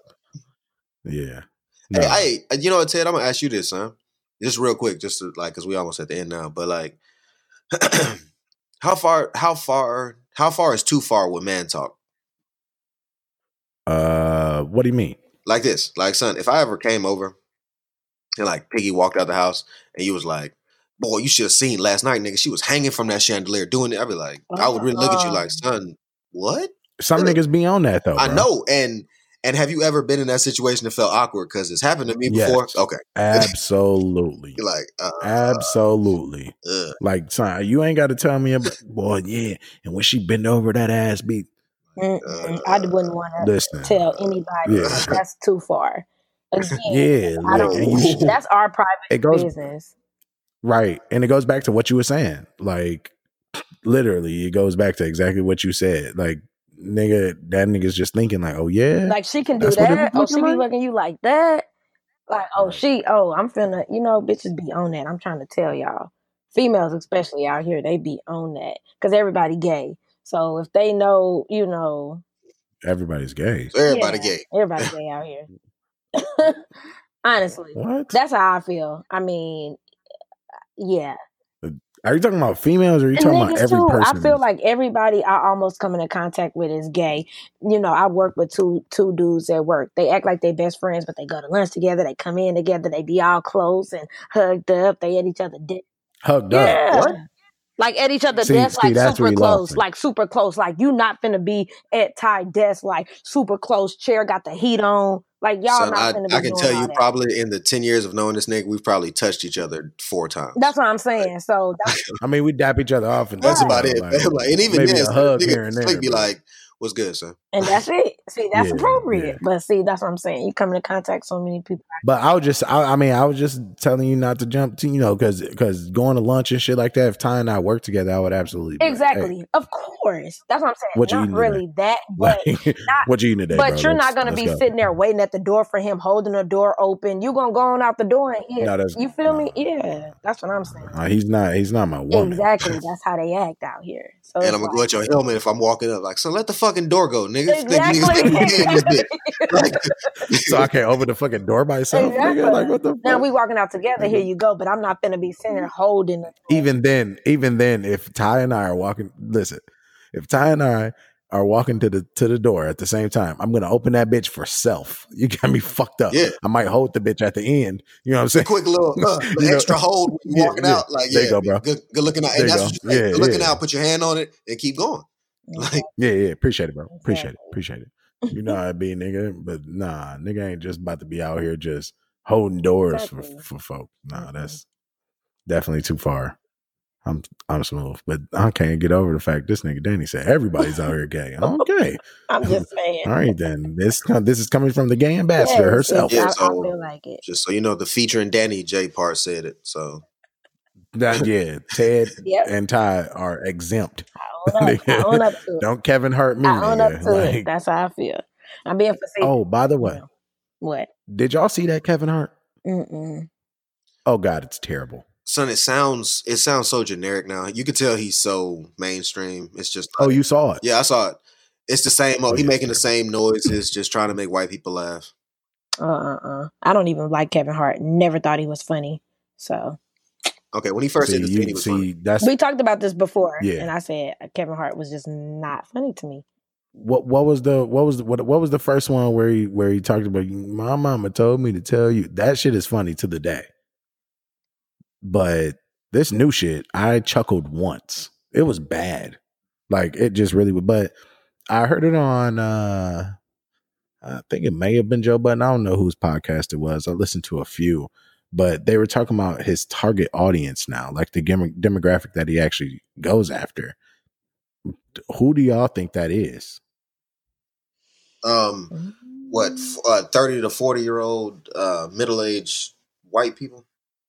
Yeah. Hey, No. hey, you know what, Ted? I'm gonna ask you this, son. Just real quick, just to, like, cause we almost at the end now. But like, how far? How far? How far is too far with man talk? Uh, what do you mean? Like this, like, son, if I ever came over and like Piggy walked out the house and you was like, boy, you should have seen last night, nigga. She was hanging from that chandelier doing it. I'd be like, I would really look at you like, son, what? Some Really? niggas be on that though. I bro. know. And and have you ever been in that situation that felt awkward? Because it's happened to me Yes. before. Okay. Absolutely. You're like, uh, Absolutely. uh, Like, son, you ain't got to tell me about, boy, yeah. And when she bend over, that ass beat. Mm-mm. I wouldn't want to Listen. tell anybody. Yeah. Like, that's too far. Again, Yeah. I Like, don't. and you should, That's our private it goes, business. right. And it goes back to what you were saying. Like, literally, it goes back to exactly what you said. Like, nigga, that nigga's just thinking, like, oh, yeah. Like she can do That's what it that. was Oh, she looking be like? looking you like that. Like, oh, Right. she. Oh, I'm finna. You know, bitches be on that. I'm trying to tell y'all. Females, especially out here, they be on that because everybody gay. So if they know, you know, Everybody's gay. everybody yeah, gay. everybody gay out here. Honestly, What? that's how I feel. I mean, yeah. Are you talking about females or are you talking about Niggas every too. person? I feel is- like everybody I almost come into contact with is gay. You know, I work with two two dudes at work. They act like they best friends, but they go to lunch together. They come in together. They be all close and hugged up. They at each other dick. Hugged Yeah. up. What? Like at each other See- desk, see, like that's where super you lost close, me. like super close. Like you not finna be at Ty desk, like super close. Chair got the heat on. Like y'all Son, not I, finna be I can doing tell all you that. probably in the ten years of knowing this nigga, we've probably touched each other four times. That's what I'm saying. So that's, I mean, we dap each other off, and That's you about know, it. like, man. Like, and even maybe then, a son, hug nigga here and there. sleep be but- like, "What's good, son?" and that's it. See, that's Yeah, appropriate. yeah. But see, that's what I'm saying. You come into contact so many people. But I was just, I, I mean, I was just telling you not to jump to, you know, because because going to lunch and shit like that. If Ty and I work together, I would absolutely be like, Exactly. hey, Of course. That's what I'm saying. What you Not eating really that, but like, not- what you eating today, but bro? you're Let's- not gonna let's be go. sitting there waiting at the door for him, holding the door open. You gonna go on out the door and hit. No, that's- you feel me? no. Yeah, that's what I'm saying. Uh, he's not, he's not my woman. Exactly. That's how they act out here. So And it's I'm gonna like, go at your helmet if I'm walking up. Like, so let the fucking door go, nigga. Exactly. Niggas think we in this bitch. Like, So I can't open the fucking door by itself. Exactly. Nigga? Like, what the Now fuck? we walking out together. Here you go. But I'm not gonna be sitting there holding it. Even then, even then, if Ty and I are walking, listen, if Ty and I are walking to the to the door at the same time, I'm gonna open that bitch for self. You got me fucked up. Yeah. I might hold the bitch at the end. You know what I'm saying? quick little, uh, little You know- extra hold when you Yeah, walking yeah. out. Like, There yeah, you go, bro. Good, good looking out. There And you that's go. what you say. Yeah, Good looking yeah. out. Put your hand on it and keep going. Like, Yeah, yeah. Appreciate it, bro. Appreciate it. Appreciate it. You know how it be, nigga. But nah, nigga ain't just about to be out here just holding doors Exactly. for for folks. Nah, Mhm. that's definitely too far. I'm I'm smooth, but I can't get over the fact this nigga Danny said everybody's out here gay. Okay, I'm just saying. all right then. This this is coming from the gay ambassador Yes, herself. it's- Yeah, I, so- I feel like it. just so you know, the featuring Danny J part said it. So That, yeah, Ted Yep. and Ty are exempt. I own up, I own up to it. Don't Kevin hurt me. I own up nigga. to it. Like, That's how I feel. I'm being facetious. oh, by the way, What? did y'all see that Kevin Hart? Mm-mm. Oh God, it's terrible. son, it sounds it sounds so generic now. You could tell he's so mainstream. It's just Oh, like- you saw it? yeah, I saw it. It's the same. Oh, Oh, he yeah, making the it's same noises, just trying to make white people laugh. Uh uh uh. I don't even like Kevin Hart. Never thought he was funny. So Okay, when he first see, did the scene, you, he was see, funny. that's we talked about this before, Yeah. and I said Kevin Hart was just not funny to me. what. What was the what was the, what what was the first one where he where he talked about my mama told me to tell you that shit is funny to the day. But this new shit, I chuckled once. It was bad, like it just really. But I heard it on. uh I think it may have been Joe Budden. I don't know whose podcast it was. I listened to a few, but they were talking about his target audience now, like the dem- demographic that he actually goes after. Who do y'all think that is? Um, what f- uh, thirty to forty year old uh, middle aged white people?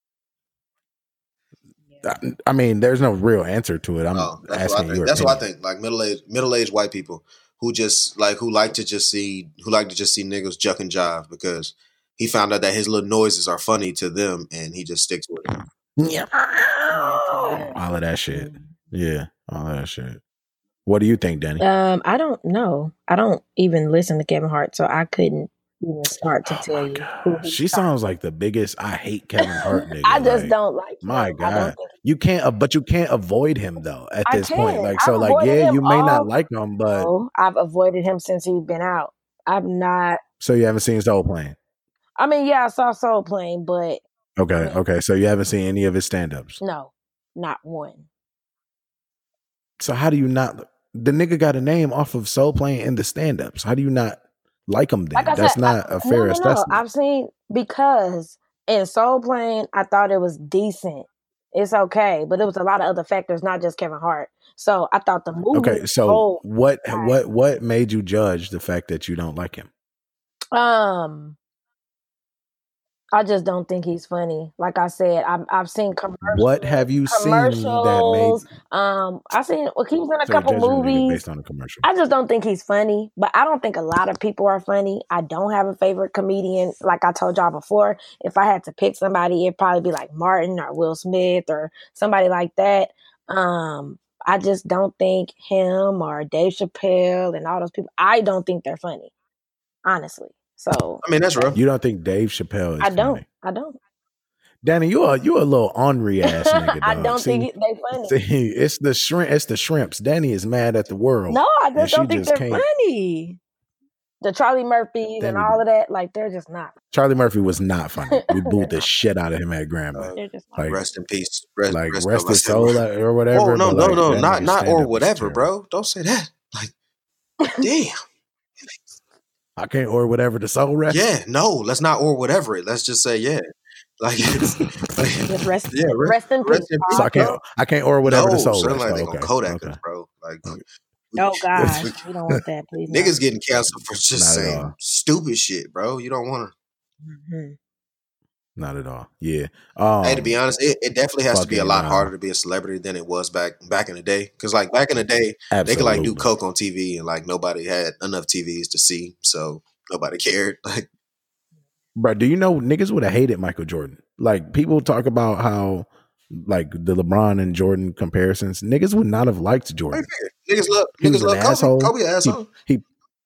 I, I mean, there's no real answer to it. I'm Oh, that's what I asking think. your That's what I opinion. think. Like middle aged middle aged white people who just like who like to just see who like to just see niggas juck and jive because he found out that his little noises are funny to them and he just sticks with it. Yeah. All of that shit. Yeah, all of that shit. What do you think, Danny? Um, I don't know. I don't even listen to Kevin Hart, so I couldn't even start to Oh tell my you. God. Who he's She talking sounds like the biggest I hate Kevin Hart nigga. I just like, don't like him. My I don't God, think you can't, uh, but you can't avoid him though. At I this point, can. like, I've so, like, avoided yeah, him you may not all- like him, but so. I've avoided him since he's been out. I'm not. so you haven't seen Soul Plane. I mean, yeah, I saw Soul Plane, but Okay, Yeah. okay, so you haven't seen any of his stand-ups. no, not one. So how do you not? The nigga got a name off of Soul Plane in the stand-ups. How do you not like him then? Like I That's said, not I, a fair no, no, no. assessment. I've seen because in Soul Plane, I thought it was decent. It's okay, but it was a lot of other factors, not just Kevin Hart. So I thought the movie. Okay, so oh, what right. what what made you judge the fact that you don't like him? um, I just don't think he's funny. Like I said, I've I've seen commercials. What have you seen that made commercials? Um, I seen well, he was in a so you're couple judging a nigga movies. based on a commercial? I just don't think he's funny, but I don't think a lot of people are funny. I don't have a favorite comedian. Like I told y'all before, if I had to pick somebody, it'd probably be like Martin or Will Smith or somebody like that. Um, I just don't think him or Dave Chappelle and all those people, I don't think they're funny. Honestly. So I mean, that's real. You don't think Dave Chappelle is I don't. funny? I don't. Danny, you are you a little ornery ass nigga. Dog. I don't see, think it, they funny. See, it's the shrimp. It's the shrimps. Danny is mad at the world. No, I and just she don't think just they're can't- funny. The Charlie Murphys Danny- and all of that, like they're just not. Charlie Murphy was not funny. We booed the shit out of him at Grambling. They're just not. Like, Rest in peace. Rest, like rest, rest of his soul or whatever. Oh no, but, no, like, no, that not nigga's not stand-up or was whatever, terrible. bro. Don't say that. Like, damn. I can't or whatever the soul rest. Yeah, no, let's not or whatever it. Let's just say yeah. Like, like Just rest, yeah, rest, rest in rest peace. in peace. So I can't I can't or whatever no, the soul son, rest. like Oh, they okay. gonna Kodak okay. us, bro. Like, Oh gosh, we don't want that, please. no. niggas getting canceled for just Not at saying all. stupid shit, bro. You don't want to. Mhm. Not at all. Yeah. Um, Hey, to be honest, it, it definitely has to be a fucking, lot uh, harder to be a celebrity than it was back back in the day. Because like back in the day, they could like do absolutely. coke on T V and like nobody had enough T Vs to see, so nobody cared. Like, Bro, do you know niggas would have hated Michael Jordan? Like people talk about how like the LeBron and Jordan comparisons, niggas would not have liked Jordan. niggas love He was niggas an love asshole. Kobe. Kobe an asshole. He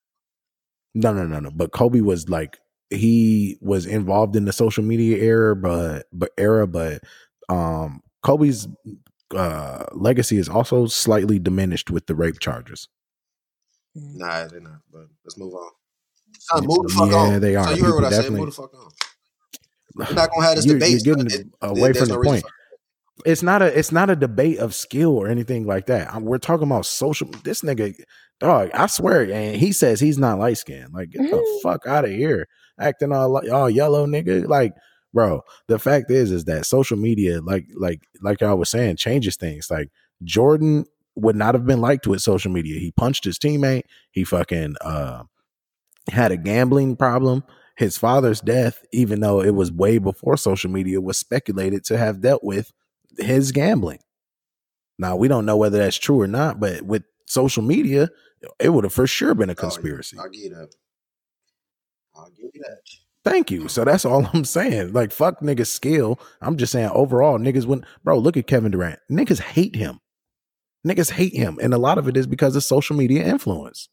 no no no no. But Kobe was like he was involved in the social media era, but but era, but um Kobe's uh legacy is also slightly diminished with the rape charges. Nah, they're not. But let's move on. Son, move the fuck Yeah, on. they are. So you heard what I People said. Move the definitely- fuck on. We're not gonna have this You're, debate. you're getting son. It- away there's from no the reason point. It's not a it's not a debate of skill or anything like that. Um, We're talking about social. This nigga, dog, I swear, and he says he's not light skinned. Like, get the fuck out of here, acting all like all yellow, nigga. Like, bro, the fact is, is that social media, like, like, like I was saying, changes things. Like Jordan would not have been liked with social media. He punched his teammate. He fucking uh, had a gambling problem. His father's death, even though it was way before social media, was speculated to have dealt with his gambling. Now we don't know whether that's true or not, but with social media, it would have for sure been a conspiracy. I'll give you that. I'll give you that. Thank you. So that's all I'm saying. Like, fuck niggas' skill. I'm just saying overall, niggas wouldn't. Bro, look at Kevin Durant. Niggas hate him. Niggas hate him, and a lot of it is because of social media influence.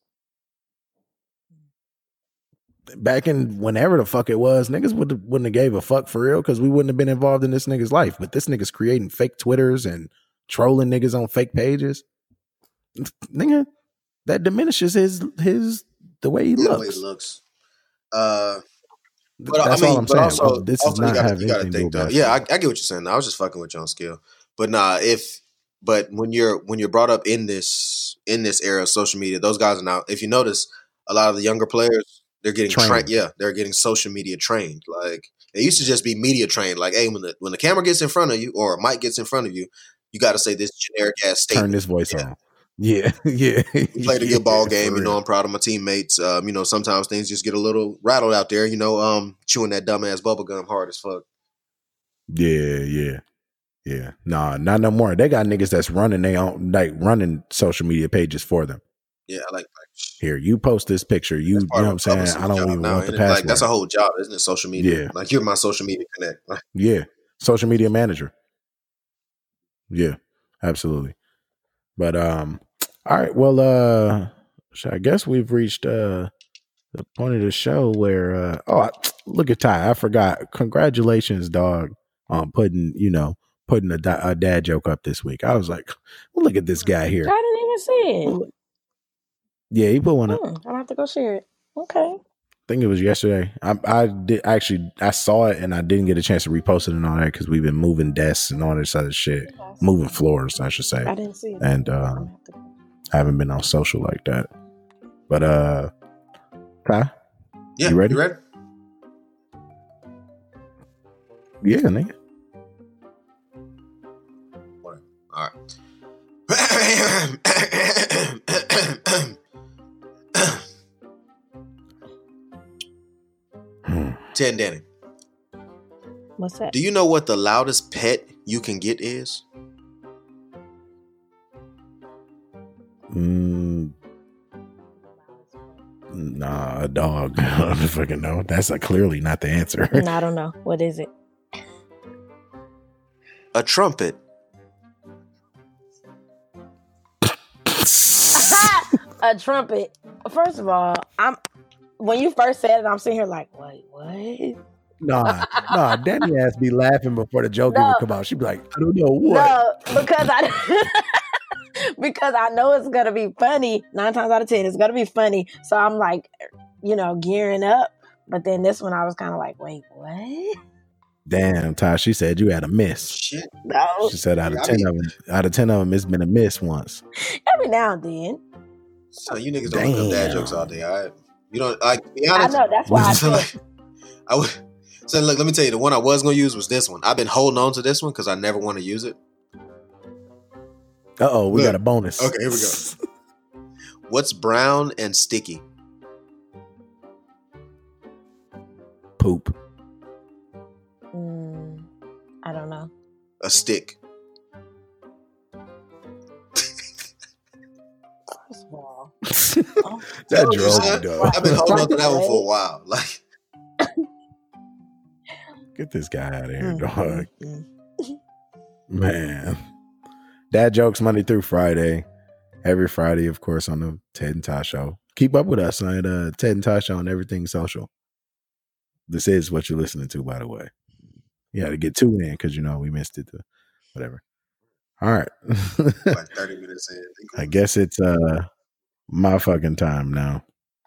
Back in whenever the fuck it was, niggas would, wouldn't have gave a fuck for real because we wouldn't have been involved in this nigga's life. But this nigga's creating fake Twitters and trolling niggas on fake pages. Nigga, that diminishes his his the way he Yeah, the looks. way he looks. Uh, but That's I mean, all I'm but saying. also, Oh, this also does you not gotta, have you gotta anything to think do though. with Yeah, I, I get what you're saying. I was just fucking with you on skill, but nah. If but when you're when you're brought up in this in this era of social media, those guys are now. If you notice, a lot of the younger players they're getting Trained. trained. Yeah, they're getting social media trained. Like it used to just be media trained. Like, hey, when the when the camera gets in front of you or a mic gets in front of you, you got to say this generic ass statement. Turn this voice Yeah. on. Yeah, yeah. We played a Yeah, good ball for game. You know, real. I'm proud of my teammates. Um, you know, sometimes things just get a little rattled out there. You know, um, chewing that dumbass bubble gum hard as fuck. Yeah, yeah, yeah. Nah, not no more. They got niggas that's running they own, like running social media pages for them. Yeah, I like, like Here, you post this picture. You, you know part what of I'm a saying? publicist I don't job even now, want the ain't it? Like password. that's a whole job, isn't it? Social media. Yeah. Like you're my social media connect. Like, Yeah, social media manager. Yeah, absolutely. But um, all right. Well, uh, so I guess we've reached uh the point of the show where uh oh I, look at Ty. I forgot. Congratulations, dog, on putting you know putting a, da- a dad joke up this week. I was like, well, look at this guy here. I didn't even see it. Yeah, he put one up. Hmm, I'm gonna have to go share it. Okay. I think it was yesterday. I, I did actually. I saw it and I didn't get a chance to repost it and all that because we've been moving desks and all this other shit, moving floors, I should say. I didn't see it. And I'm um, gonna have to go. I haven't been on social like that. But uh, Ty, yeah, You ready? You ready? yeah, nigga. All right. Ten Danny, What's that? do you know what the loudest pet you can get is? Mm, nah, a dog. I don't fucking know. That's uh clearly not the answer. No, I don't know. What is it? A trumpet. A trumpet. First of all, I'm when you first said it, I'm sitting here like, wait, what? Nah, nah. Danny has to be laughing before the joke No. even come out. She'd be like, I don't know what. No, because I because I know it's gonna be funny. Nine times out of ten, it's gonna be funny. So I'm like, you know, gearing up. But then this one, I was kind of like, wait, what? Damn, Ty. She said you had a miss. Shit. No. She said out of I ten mean- of them, out of ten of them, it's been a miss once. Every now and then. So you niggas don't look up dad Damn. jokes all day, all right? You don't like to be I honest. know. That's why I So, said. like, I would. So look, let me tell you, the one I was gonna use was this one. I've been holding on to this one because I never want to use it. Uh oh, we Look. got a bonus. Okay, here we go. What's brown and sticky? Poop. Mm, I don't know. A stick. First of all, That Told you, drove son. me, dog. I've been holding on to that one for a while. Like, Get this guy out of here, Mm, dog. mm, Man. Dad jokes Monday through Friday. Every Friday, of course, on the Ted and Ty Show. Keep up with us on uh, Ted and Ty Show on everything social. This is what you're listening to, by the way. You had to get two in because, you know, we missed it. To, whatever. All right. like thirty minutes in. I guess it's uh my fucking time now.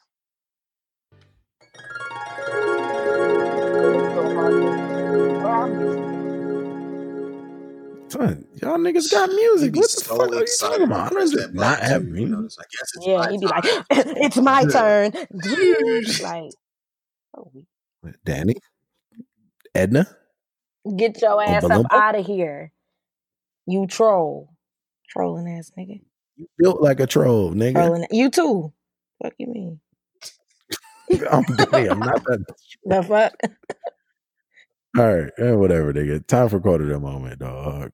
Son, y'all niggas got music. He'd be What the so fuck are you excited talking about? I when he don't pressed that not button, have too, you know? music. It's like, yes, it's yeah, my he'd be like, time. it's my turn. like, oh, Danny? Edna? get your ass up Oompa Loompa? out of here. You troll. Trolling ass nigga. You built like a troll, nigga. Trolling. You too. Fuck you mean? I'm Danny. I'm not that. The fuck? All right. Eh, whatever, nigga. Time for quote of the moment, dog.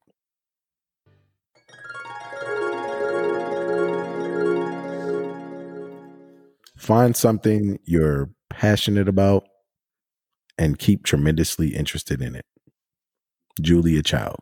Find something you're passionate about and keep tremendously interested in it. Julia Child.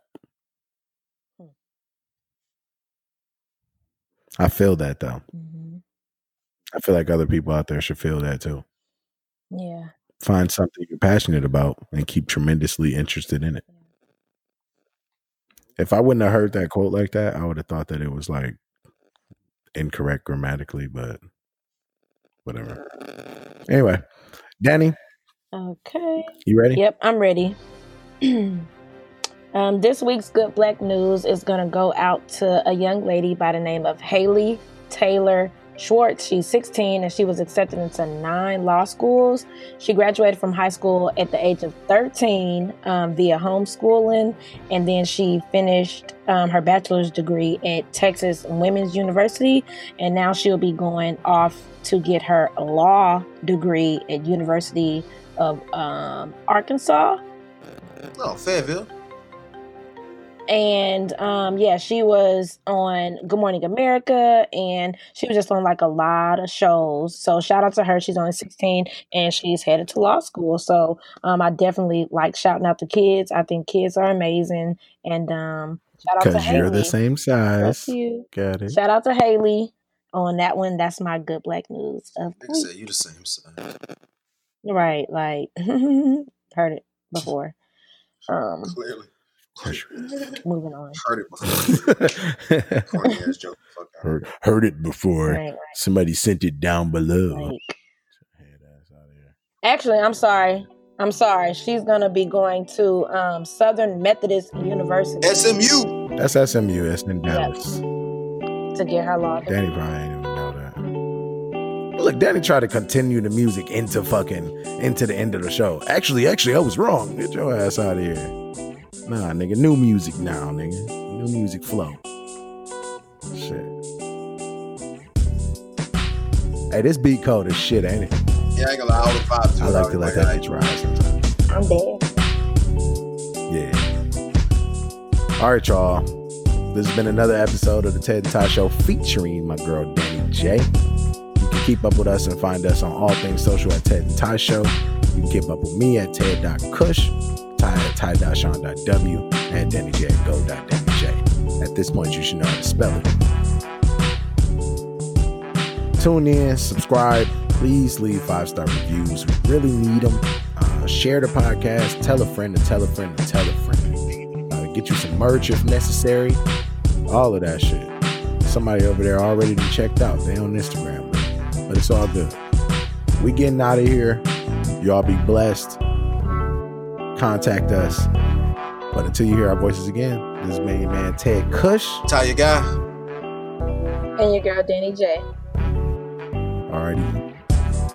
I feel that though. hmm I feel like other people out there should feel that too. Yeah. Find something you're passionate about and keep tremendously interested in it. If I wouldn't have heard that quote like that, I would have thought that it was like incorrect grammatically, but whatever. Anyway, Danny, Okay. you ready? Yep, I'm ready. um, this week's Good Black News is going to go out to a young lady by the name of Haley Taylor Schwartz. She's sixteen and she was accepted into nine law schools. She graduated from high school at the age of thirteen um, via homeschooling, and then she finished um, her bachelor's degree at Texas Women's University, and now she'll be going off to get her law degree at University of um, Arkansas. Oh, Fayetteville. And um, yeah, she was on Good Morning America, and she was just on like a lot of shows. So shout out to her. She's only sixteen and she's headed to law school. So um, I definitely like shouting out the kids. I think kids are amazing. And um, shout out to Because you're Haley. the same That's size. you. Got it. Shout out to Haley on that one. That's my Good Black News of the Nigga week. said you the same size. Right, like heard it before. Um, Clearly. moving on. Heard it before. Corny ass joke. Fuck out. heard, heard it before. Right, right. Somebody sent it down below. Like, Head ass out of here. actually, I'm sorry. I'm sorry. She's gonna be going to um, Southern Methodist University S M U. That's S M U. That's in Dallas. to get her law degree. Danny probably ain't even know that. Look, Danny tried to continue the music into fucking into the end of the show. Actually, actually, I was wrong. Get your ass out of here. Nah, nigga, new music now, nigga. New music flow. Shit. Hey, this beat code is shit, ain't it? Yeah, I ain't gonna lie. I was five two. I like to let that bitch ride sometimes. I'm dead. Yeah. All right, y'all. This has been another episode of the Ted and Ty Show featuring my girl Danny J. You can keep up with us and find us on all things social at Ted and Ty Show. You can keep up with me at ted dot kush, Ty at ty dot sean dot w, and Danny J at go dot danny j. At this point, you should know how to spell it. Tune in, subscribe, please leave five-star reviews. We really need them. Uh, share the podcast. Tell a friend to tell a friend to tell a friend. Uh, get you some merch if necessary. All of that shit. Somebody over there already checked out. They on Instagram. But it's all good. We getting out of here. Y'all be blessed. Contact us. But until you hear our voices again, this is main man Ted Kush. Ty, your guy. And your girl Danny J. Alrighty.